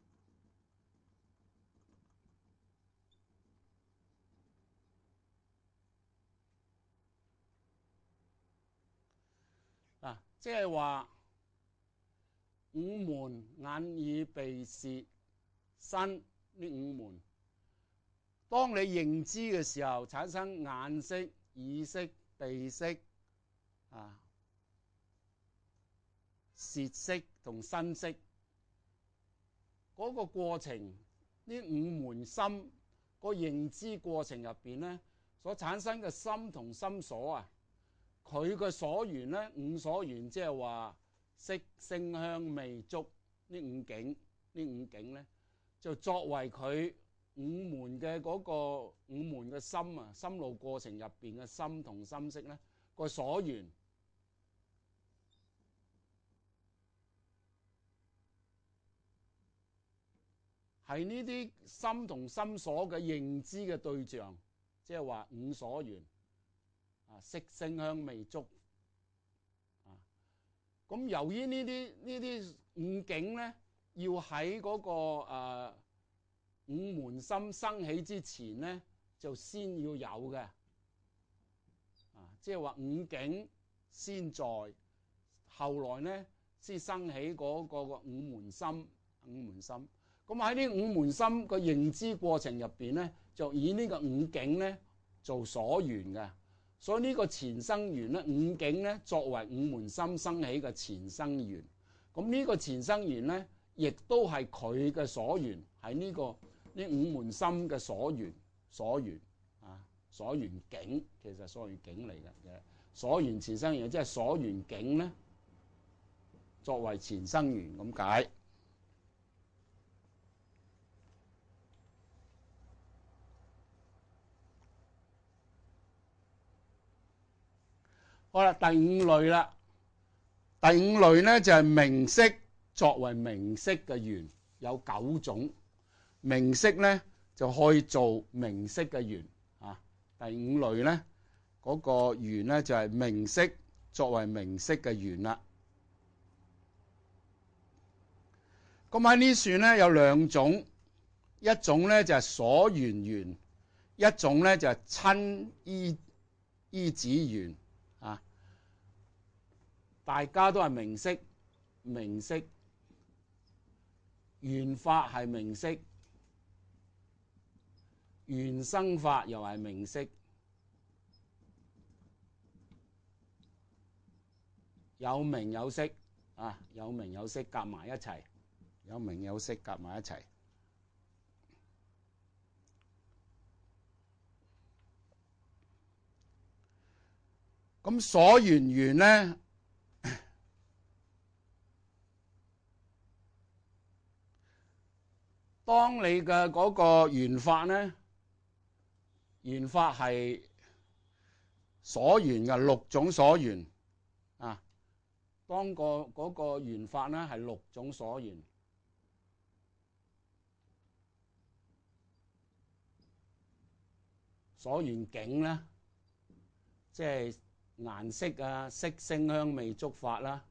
即係話五門眼耳鼻舌身呢五門，當你認知嘅時候，產生眼識、耳識、鼻識舌識同身識嗰個過程，呢五門心個認知過程入邊咧， 所產生嘅心同心所啊，佢嘅所緣咧，五所緣即係話色聲香味觸呢五境，呢五境咧就作為佢五門嘅嗰個五門嘅心啊，心路過程入邊嘅心同心識咧個所緣，係呢啲心同心所嘅認知嘅對象，即係話五所緣啊，色聲香味觸啊。咁由於呢啲五境咧，要喺嗰個五門心生起之前咧，就先要有嘅啊，即係話五境先在，後來咧先生起嗰個五門心，五門心。咁喺呢五門心個認知過程入邊咧，就以呢個五境咧做所緣嘅，所以呢個前生緣咧，五境咧作為五門心生起嘅前生緣。咁呢個前生緣咧，亦都係佢嘅所緣，喺呢五門心嘅所緣啊，所緣境，其實所緣境嚟嘅，所緣前生緣即係所緣境咧，作為前生緣咁解。好啦，第五類啦。第五類咧就係名色作為名色嘅緣，有9種。名色咧就可以做名色嘅緣啊。第五類咧嗰個緣咧就係名色作為名色嘅緣啦。咁喺呢處咧有兩種，一種咧就係所緣緣，一種咧就係親依止緣。啊！大家都係名色，名色緣法係名色，緣生法又係名色，有名有色啊，有名有色夾埋一齊，有名有色夾埋一齊。咁所緣緣咧，當你嘅嗰個緣法咧，緣法係所緣嘅6種所緣啊。當嗰個緣法咧係6種所緣，所緣境咧，即係顏色啊、色聲香味觸法啦。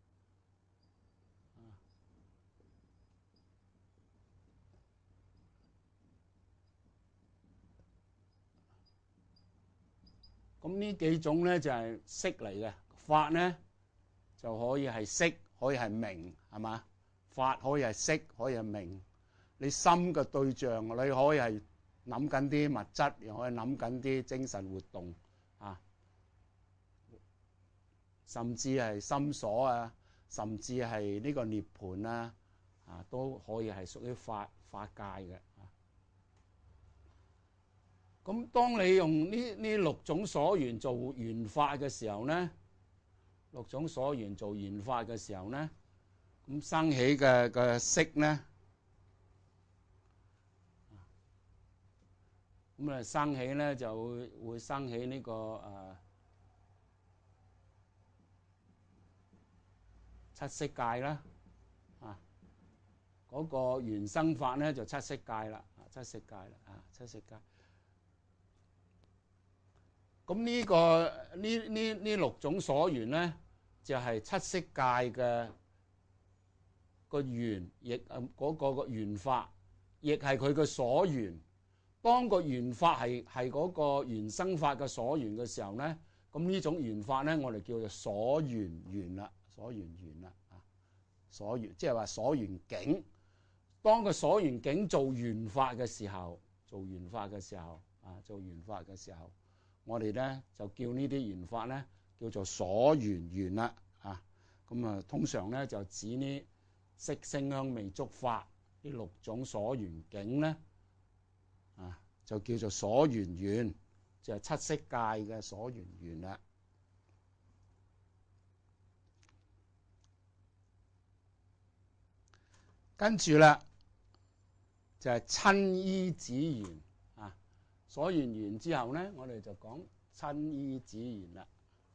咁呢幾種咧就係色嚟嘅，法咧就可以係色，可以係名，係嘛？法可以係色，可以係名。你心嘅對象，你可以係諗緊啲物質，又可以諗緊啲精神活動啊。甚至係心所啊，甚至係呢個涅槃啊，都可以係屬於法界嘅。咁當你用呢6種所緣做緣法嘅時候咧，6種所緣做緣法嘅時候咧，咁生起嘅色咧，咁啊生起咧就會生起呢個七色界啦，嗰個緣生法咧就七色界啦，七色界啦，七色界。咁呢6種所緣咧，就係七色界嘅個緣，亦嗰個緣法，亦係佢嘅所緣。當個緣法係嗰個緣生法嘅所緣嘅時候咧，咁呢種緣法咧，我哋叫做所緣緣啦，所緣緣啦，所緣即係話所緣境。當個所緣境做緣法嘅時候，做緣法嘅時候，我哋咧就叫呢啲緣法咧叫做所緣緣啦，咁通常咧就指呢色聲香味觸法呢6種所緣境咧，就叫做所緣緣。 就係七色界嘅所緣緣啦。跟住啦，就係親依止緣啊。所緣緣之後咧，我哋就講親依止緣啦。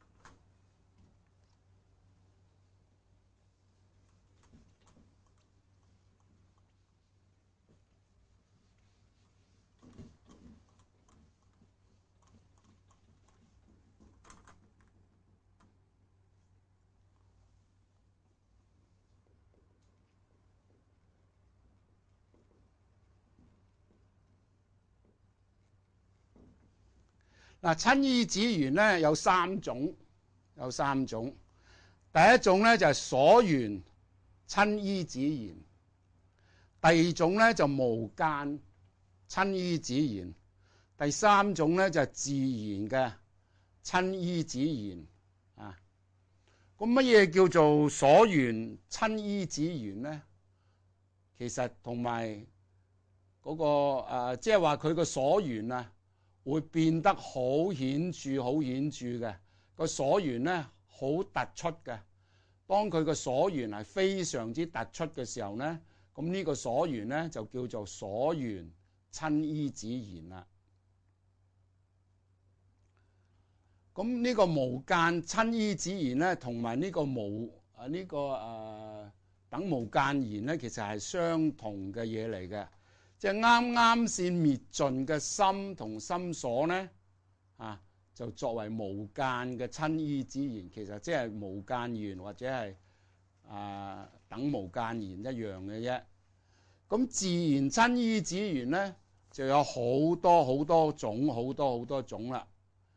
嗱，親依止緣咧有三種。第一種咧就係所緣親依止緣，第二種咧就無間親依止緣，第三種咧就係自然嘅親依止緣啊。咁乜嘢叫做所緣親依止緣咧？其實同埋嗰個即係話佢個所緣啊，會變得好顯著嘅。個所緣咧好突出嘅。當佢個所緣係非常之突出嘅時候咧，咁呢個所緣咧就叫做所緣親依止緣啦。咁呢個無間親依止緣咧，同埋呢個等無間緣咧，其實係相同嘅嘢嚟嘅。即係啱啱先滅盡嘅心同心所咧，就作為無間嘅親依止緣，其實即係無間緣或者係等無間緣一樣嘅啫。咁自然親依止緣咧，就有好多種啦。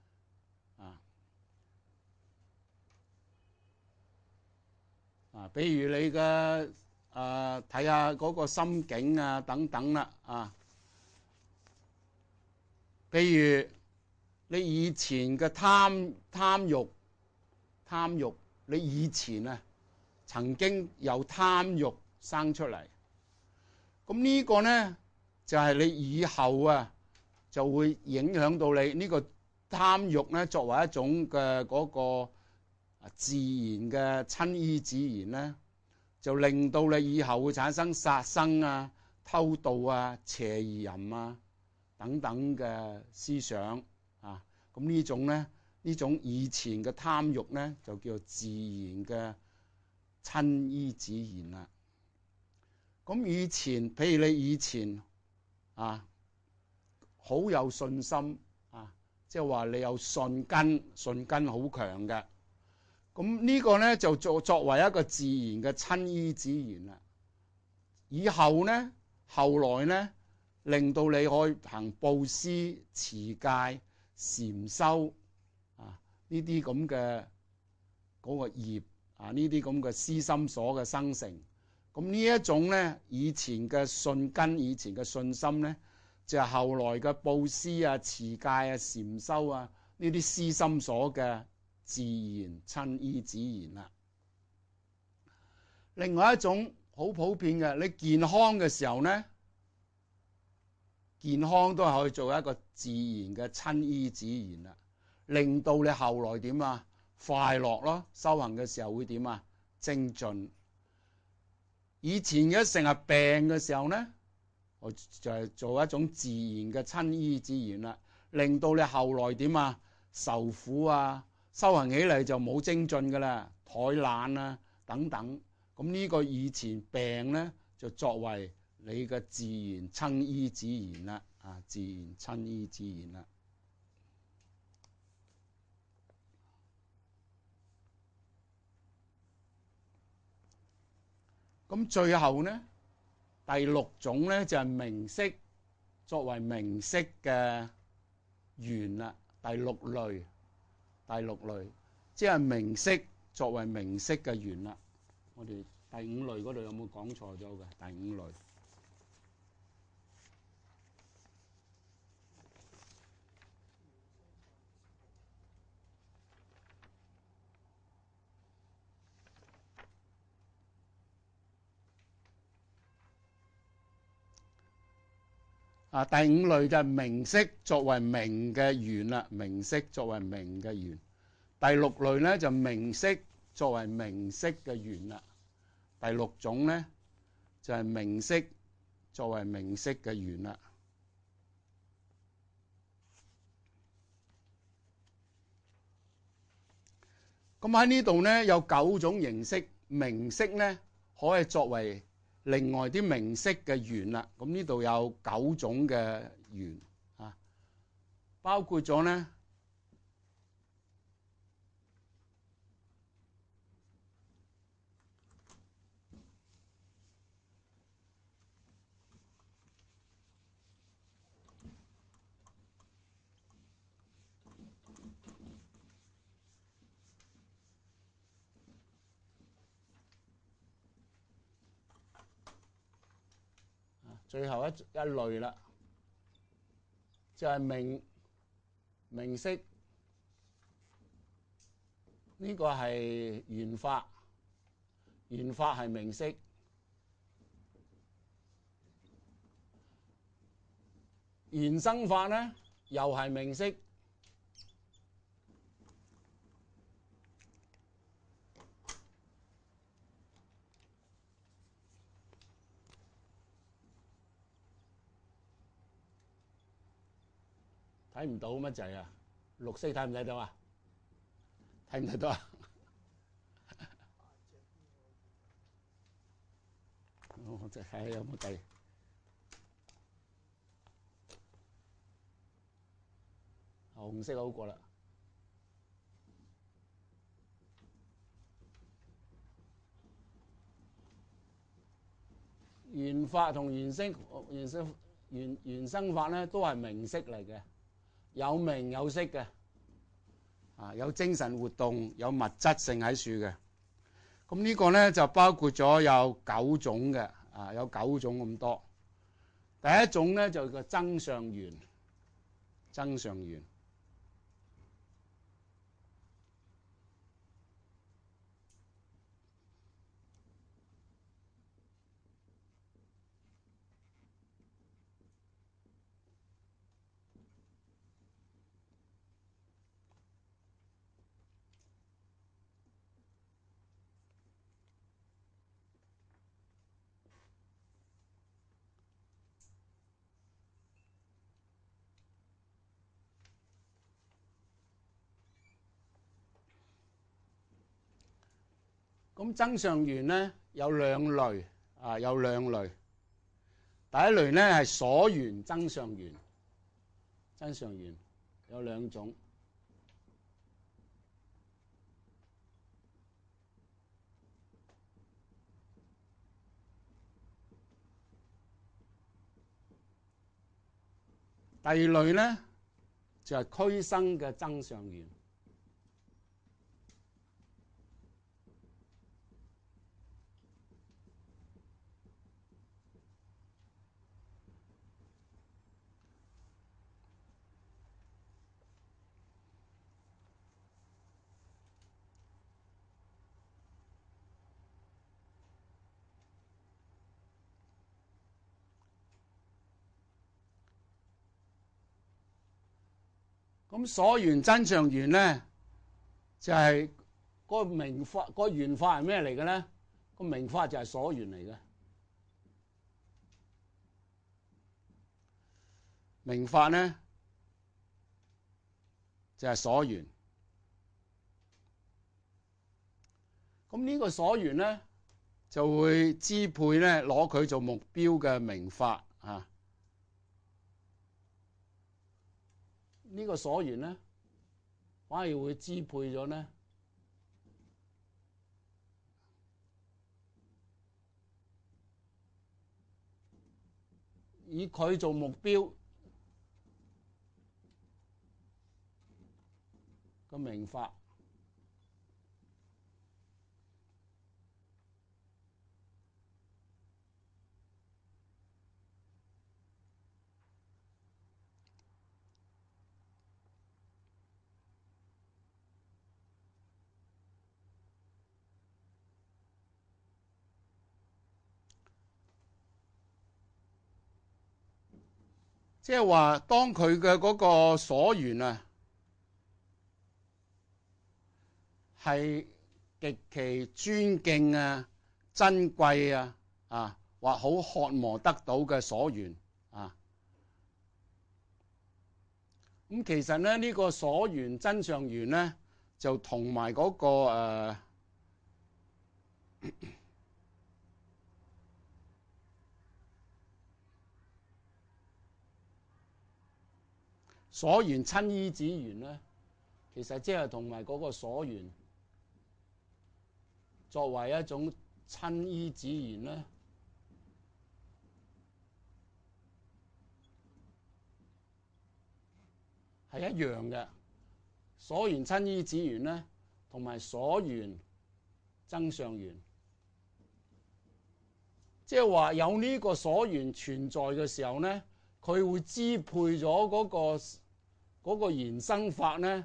比如你嘅睇下嗰個心境啊等等啦譬如你以前嘅貪欲，你以前曾經有貪欲生出嚟，咁呢個咧就係你以後就會影響到你呢個貪欲咧，作為一種嘅嗰個自然嘅親依止緣咧，就令到你以後會產生殺生啊、偷盜啊、邪淫等等嘅思想咁呢種以前嘅貪欲咧，就叫做自然嘅親依止緣啦。咁譬如你以前好有信心即係話你有信根好強嘅。咁呢個咧就作為一個自然嘅親依止緣啦。以後咧，後來咧，令到你可以行布施、持戒、禪修呢啲咁嘅嗰個業呢啲咁嘅思心所嘅生成。咁呢一種咧，以前嘅信根、以前嘅信心咧，就係後來嘅布施持戒禪修呢啲思心所嘅自然親依止緣啦。另外一種好普遍嘅，你健康嘅時候咧，健康都係可以做一個自然嘅親依止緣啦，令到你後來點快樂咯，修行嘅時候會點精進。以前嘅成日病嘅時候咧，我就係做一種自然嘅親依止緣啦，令到你後來點受苦修行起嚟就冇精進噶啦，怠懶等等。咁呢個以前病咧，就作為你嘅自然親依止緣啦，自然親依止緣啦。咁最後咧，第六種咧就係名色，作為名色嘅緣啦。第六類即係名色作為名色嘅緣啦。我哋第五類嗰度有冇講錯咗嘅？第五類第五類就係名色作為名嘅緣啦，名色作為名嘅緣。第六類咧就名色作為名色嘅緣啦。第六種咧就係名色作為名色嘅緣啦。咁喺呢度咧有9種形式，名色咧可以作為另外啲名色嘅緣啦。咁呢度有9種嘅緣啊，包括咗咧最後一類啦，就係名色。呢個係緣法，緣法係名色。緣生法咧又係名色。睇唔到乜滯啊？綠色睇唔睇到啊？睇唔睇到啊？我即係有冇計？紅色好過啦。緣法同緣生法咧都係名色嚟嘅，有名有色嘅，有精神活動，有物質性喺處嘅。咁呢個咧就包括咗有9種嘅，有9種咁多。第一種咧就叫增上緣，增上緣。咁增上緣咧有兩類，有兩類。第一類咧係所緣增上緣，增上緣有2種。第二類咧就係俱生嘅增上緣。咁所緣增上緣咧，就係個名法，個緣法係咩嚟嘅咧？個名法就係所緣嚟嘅，名法咧就係所緣。咁呢個所緣咧就會支配咧攞佢做目標嘅名法啊。呢個所緣咧反而會支配咗咧以佢做目標嘅名法。 即係話當佢嘅嗰個所緣啊係極其尊敬啊、珍貴啊或好渴望得到嘅所緣啊，咁其實咧呢個所緣真相緣咧就同埋嗰個所緣親依止緣咧，其實即係同埋嗰個所緣作為一種親依止緣咧，係一樣嘅。所緣親依止緣咧，同埋所緣增上緣，即係話有呢個所緣存在嘅時候咧，佢會支配咗嗰個緣生法咧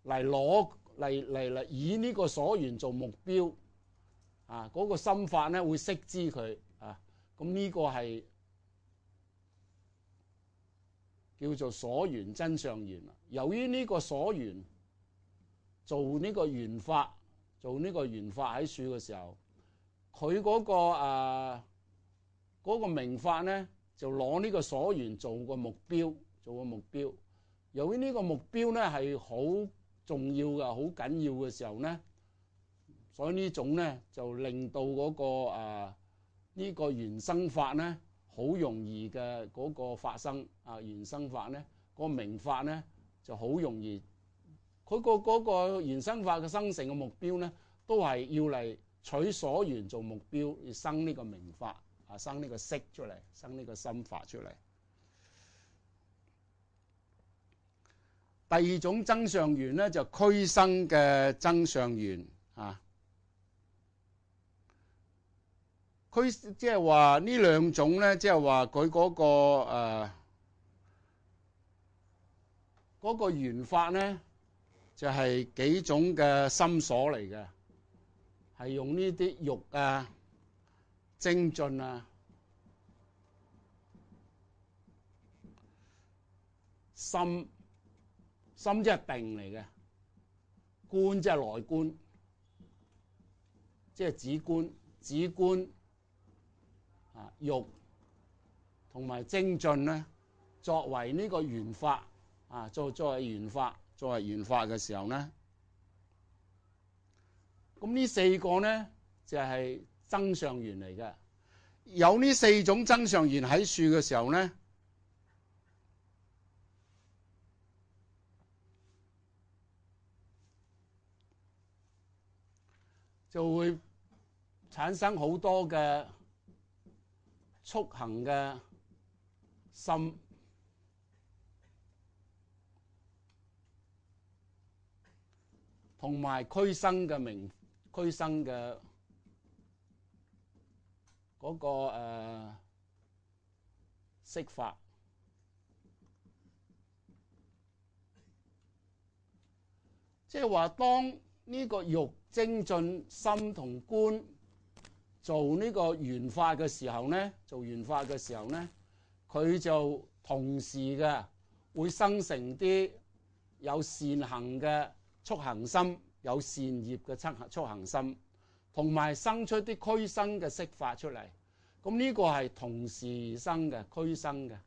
嚟以呢個所緣做目標啊，嗰個心法咧會識知佢啊，咁呢個係叫做所緣真相緣。由於呢個所緣做呢個緣法喺處嘅時候，佢嗰個明法咧就攞呢個所緣做個目標。由於呢個目標咧係好重要嘅、好緊要嘅時候咧，所以呢種咧就令到呢個緣生法咧好容易嘅嗰個發生啊，緣生法咧嗰個明法咧就好容易。佢嗰個緣生法嘅生成嘅目標咧，都係要嚟取所緣做目標，要生呢個明法啊，生呢個識出嚟，生呢個心法出嚟。第二種增上緣咧就俱生嘅增上緣啊，即係話呢兩種咧，即係話佢嗰個緣法咧就係幾種嘅心所嚟嘅，係用呢啲欲啊、精進啊、心即係定嚟嘅，觀即係內觀，即係止觀啊，欲同埋精進咧，作為呢個緣法啊，作為緣法嘅時候咧，咁呢四個咧就係增上緣嚟嘅。有呢四種增上緣喺處嘅時候咧，就會產生好多嘅速行嘅心，同埋俱生嘅嗰個識法。即係話當呢個欲精進心同觀做呢個緣法嘅時候咧，佢就同時嘅會生成啲有善行嘅速行心，有善業嘅速行心，同埋生出啲俱生嘅識法出嚟。咁呢個係同時生嘅俱生嘅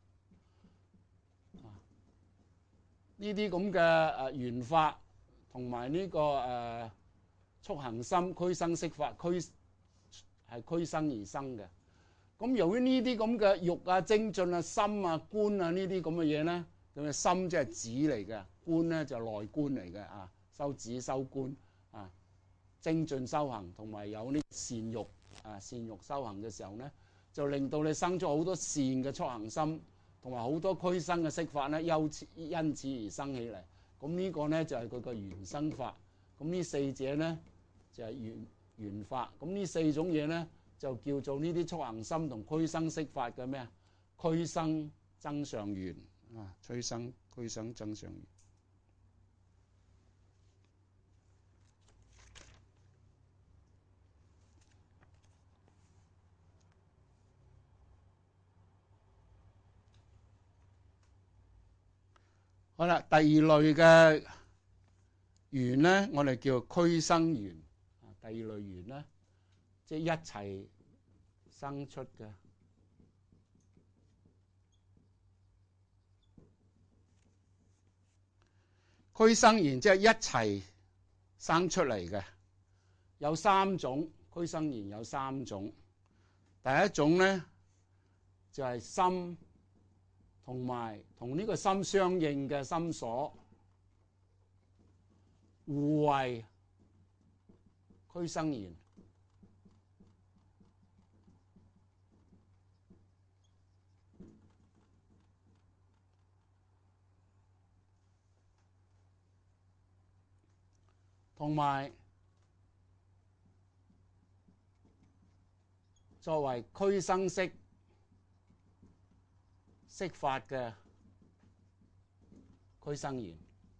呢啲咁嘅緣法。同埋呢個速行心俱生識法，係俱生而生嘅。咁由於呢啲咁嘅欲啊、精進啊、心啊、觀啊呢啲咁嘅嘢咧，咁嘅心即係止嚟嘅，觀咧就內觀嚟嘅啊，修止修觀啊，精進修行同埋有呢善欲啊，善欲修行嘅時候咧，就令到你生出好多善嘅速行心，同埋好多俱生嘅識法咧，因此而生起嚟。咁呢個咧就係佢個緣生法，咁呢四者咧就係緣法，咁呢四種嘢咧就叫做呢啲速行心同俱生識法嘅咩啊？俱生增上緣啊，俱生增上緣。 好啦，第二類嘅緣咧，我哋叫俱生緣。第二類緣咧，即係一齊生出嘅。俱生緣即係一齊生出嚟嘅，有三種。俱生緣有三種。第一種咧就係心同呢個心相應嘅心所互為俱生緣。同埋作為俱生識法嘅俱生緣，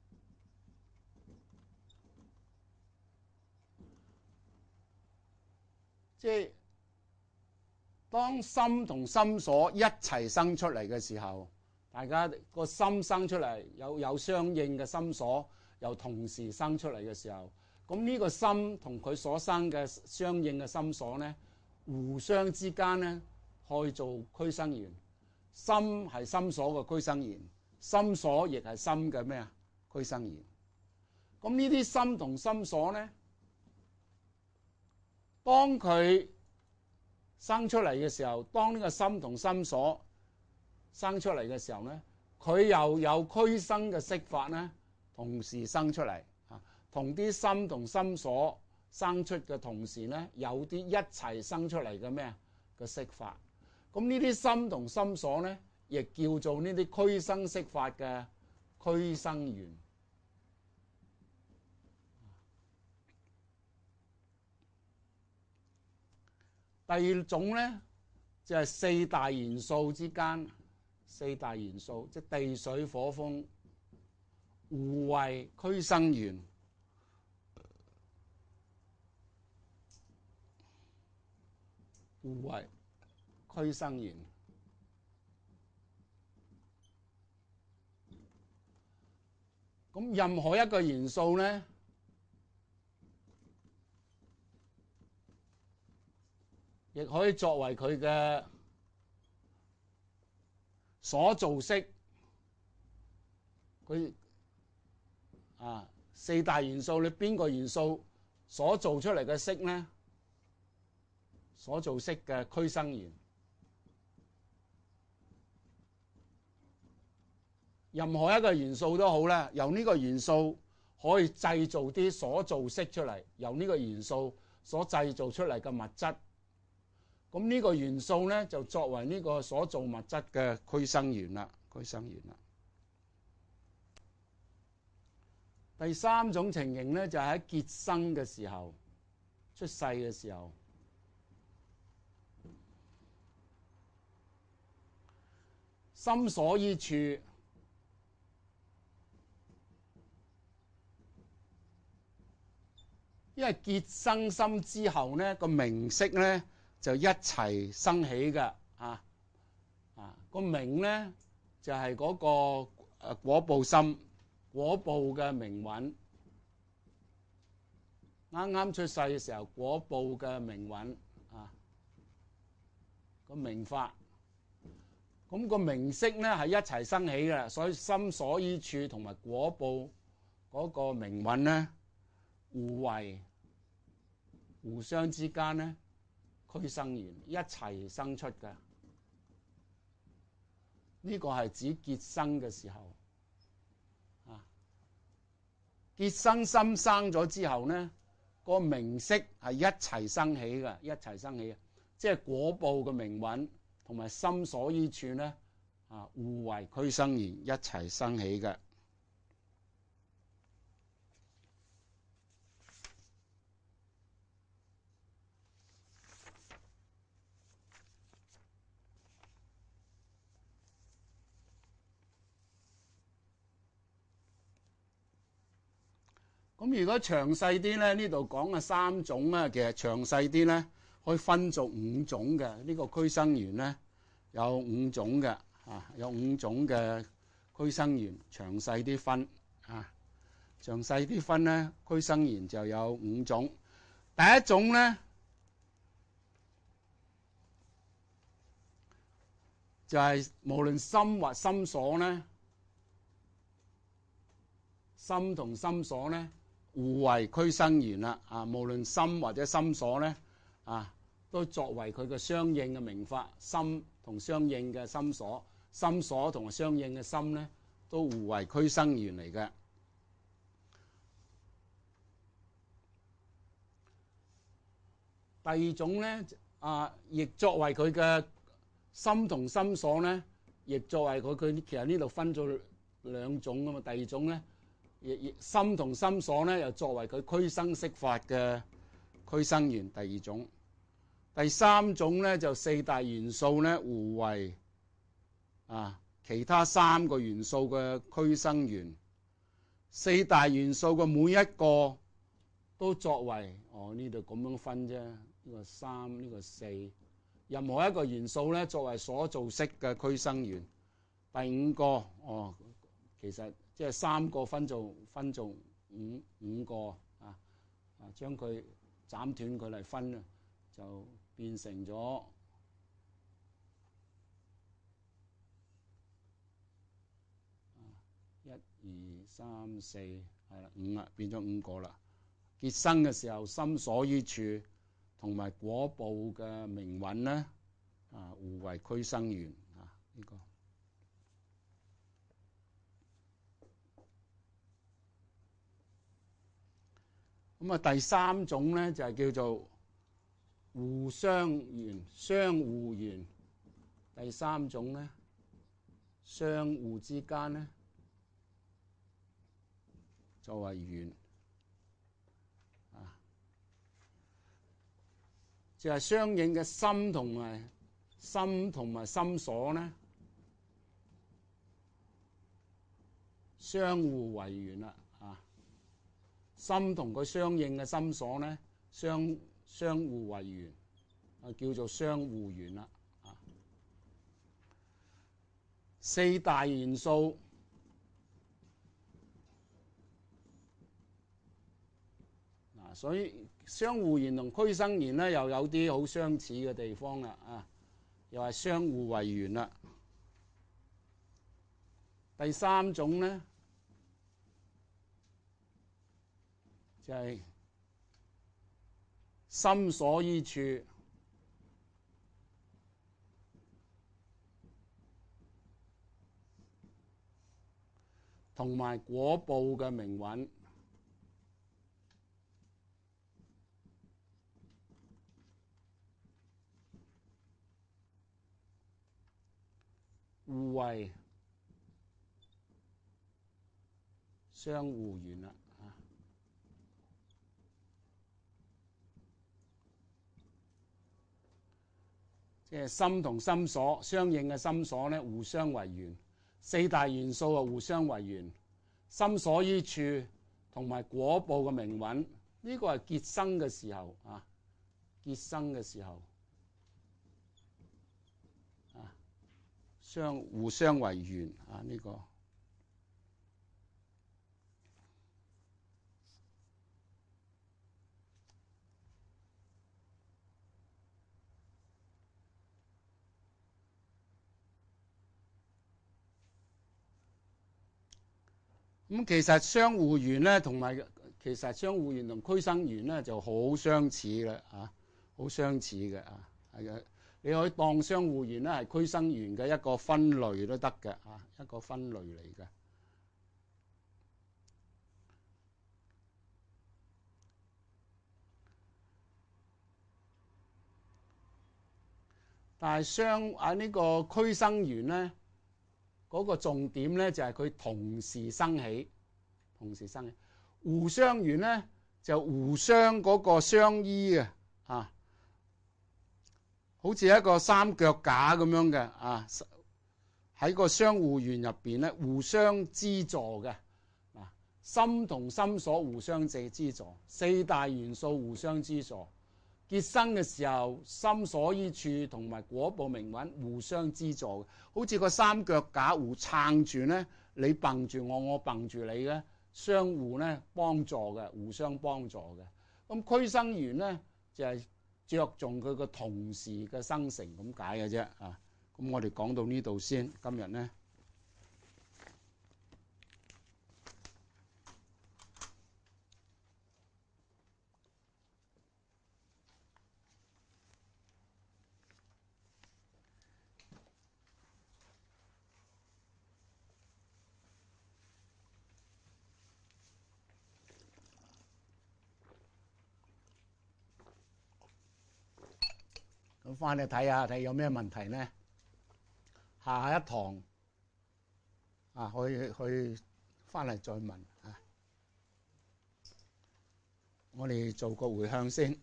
即係當心同心所一齊生出嚟嘅時候，大家個心生出嚟有相應嘅心所，又同時生出嚟嘅時候，咁呢個心同佢所生嘅相應嘅心所咧，互相之間咧可以做俱生緣。心係心所嘅俱生緣，心所亦係心嘅咩啊？俱生緣。咁呢啲心同心所咧，當佢生出嚟嘅時候，當呢個心同心所生出嚟嘅時候咧，佢又有俱生嘅色法咧，同時生出嚟啊，同啲心同心所生出嘅同時咧，有啲一齊生出嚟嘅咩啊嘅色法。咁呢啲心同心所咧，亦叫做呢啲俱生色法嘅俱生緣。第二種咧就係四大元素之間，四大元素即係地水火風互為俱生緣。互為俱生緣。咁任何一個元素咧，亦可以作為佢嘅所造色。佢四大元素，你邊個元素所造出嚟嘅色咧？所造色嘅俱生緣。任何一個元素都好啦，由呢個元素可以製造啲所造色出嚟，由呢個元素所製造出嚟嘅物質，咁呢個元素咧就作為呢個所造物質嘅俱生緣啦，俱生緣啦。第三種情形咧就係喺結生嘅時候，出世嘅時候，心所依處。因為結生心之後咧，個名色咧就一齊生起嘅。個名咧就係嗰個果報心，果報嘅名韻。啱啱出世嘅時候，果報嘅名韻個名法。咁個名色咧係一齊生起嘅，所以心所依處同埋果報嗰個名韻咧，互相之間咧俱生緣，一齊生出嘅。呢個係指結生嘅時候。結生心生咗之後咧，個名色係一齊生起嘅，一齊生起嘅，即係果報嘅名韻同埋心所依處咧互為俱生緣，一齊生起嘅。咁如果詳細啲咧，呢度講嘅三種啊，其實詳細啲咧可以分做五種嘅。呢個俱生緣咧有五種嘅，有五種嘅俱生緣詳細啲分啊，詳細啲分咧，俱生緣就有5種。第一種咧就係無論心或心所咧，心同心所咧互為俱生緣啦。啊，無論心或者心所咧啊，都作為佢嘅相應嘅名法。心同相應嘅心所，心所同相應嘅心咧，都互為俱生緣嚟嘅。第二種咧啊，亦作為佢嘅心同心所咧，亦作為佢其實呢度分咗2種啊嘛。第二種咧，亦心同心所咧，又作為佢俱生色法嘅俱生緣。第二種，第三種咧就4大元素咧互為啊其他3個元素嘅俱生緣。4大元素嘅每一個都作為呢度咁樣分啫，呢個3，呢個4，任何一個元素咧作為所造色嘅俱生緣。第5個其實即係3個分做5個將佢斬斷佢嚟分啊，就變成咗1、2、3、4係啦，5啦，變咗5個啦。結生嘅時候，心所依處同埋果報嘅名蘊咧互為俱生緣呢個。咁第3種咧就係叫做互相緣、相互緣。第3種咧，相互之間咧作為緣就係相應嘅心同埋心所咧，相互為緣啦。心同佢相應嘅心所咧，相互為緣叫做相互緣啦。4大元素所以相互緣同俱生緣咧，又有啲好相似嘅地方啦。又係相互為緣啦。第3種咧就係心所依處同埋果報嘅名蘊互為相互緣啦。即係心同心所相應嘅心所咧，互相為緣。4大元素互相為緣。心所依處同埋果報嘅名蘊，呢個係結生嘅時候結生嘅時候互相為緣呢個。咁其實相互緣咧，其實相互緣同俱生緣咧就好相似嘅好相似嘅你可以當相互緣咧係俱生緣嘅一個分類都得嘅一個分類嚟嘅。但係呢個俱生緣咧，嗰個重點咧就係佢同時生起，互相緣咧就互相嗰個相依嘅好似一個三腳架咁樣嘅喺個相互緣入邊咧互相資助嘅心同心所互相資助，4大元素互相資助。結生嘅時候，心所依處同埋果報名蘊互相資助，好似個三腳架互撐住咧你揼住我，我揼住你咧，相互咧幫助嘅，互相幫助嘅。咁俱生緣咧就係着重佢個同時嘅生成咁解嘅啫啊。咁我哋講到呢度先，今日咧。咁翻嚟睇下，睇有咩問題咧？下一堂啊，去翻嚟再問啊。我哋做個回向先。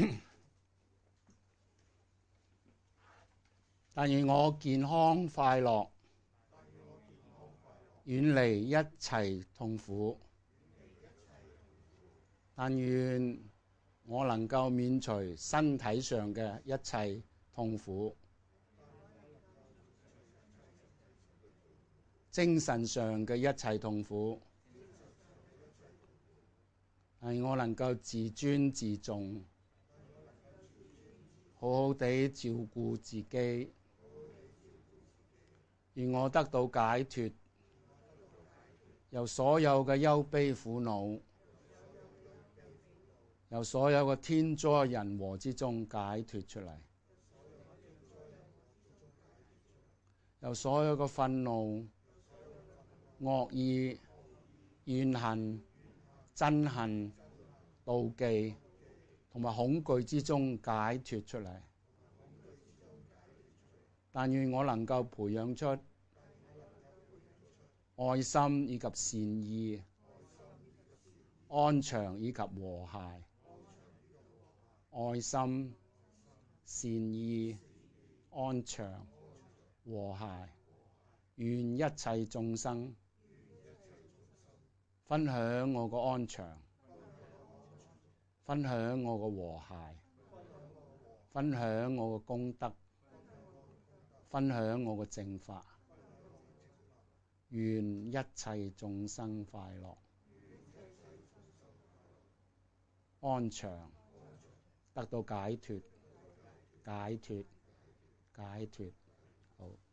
但願我健康快樂，遠離一切痛苦。但願我能夠免除身體上嘅一切痛苦，精神上嘅一切痛苦。但願我能夠自尊自重，好好地照顧自己，願我得到解脫，由所有嘅憂悲苦惱，由所有嘅天災人禍之中解脫出嚟，由所有嘅憤怒、惡意、怨恨、憎恨、妒忌同埋恐懼之中解脫出嚟。但願我能夠培養出愛心以及善意、安詳以及和諧。愛心、善意、安詳、和諧，願一切眾生分享我個安詳，分享我個和諧，分享我個功德，分享我個正法，願一切眾生快樂、安詳，得到解脫，解脫，解脫，好。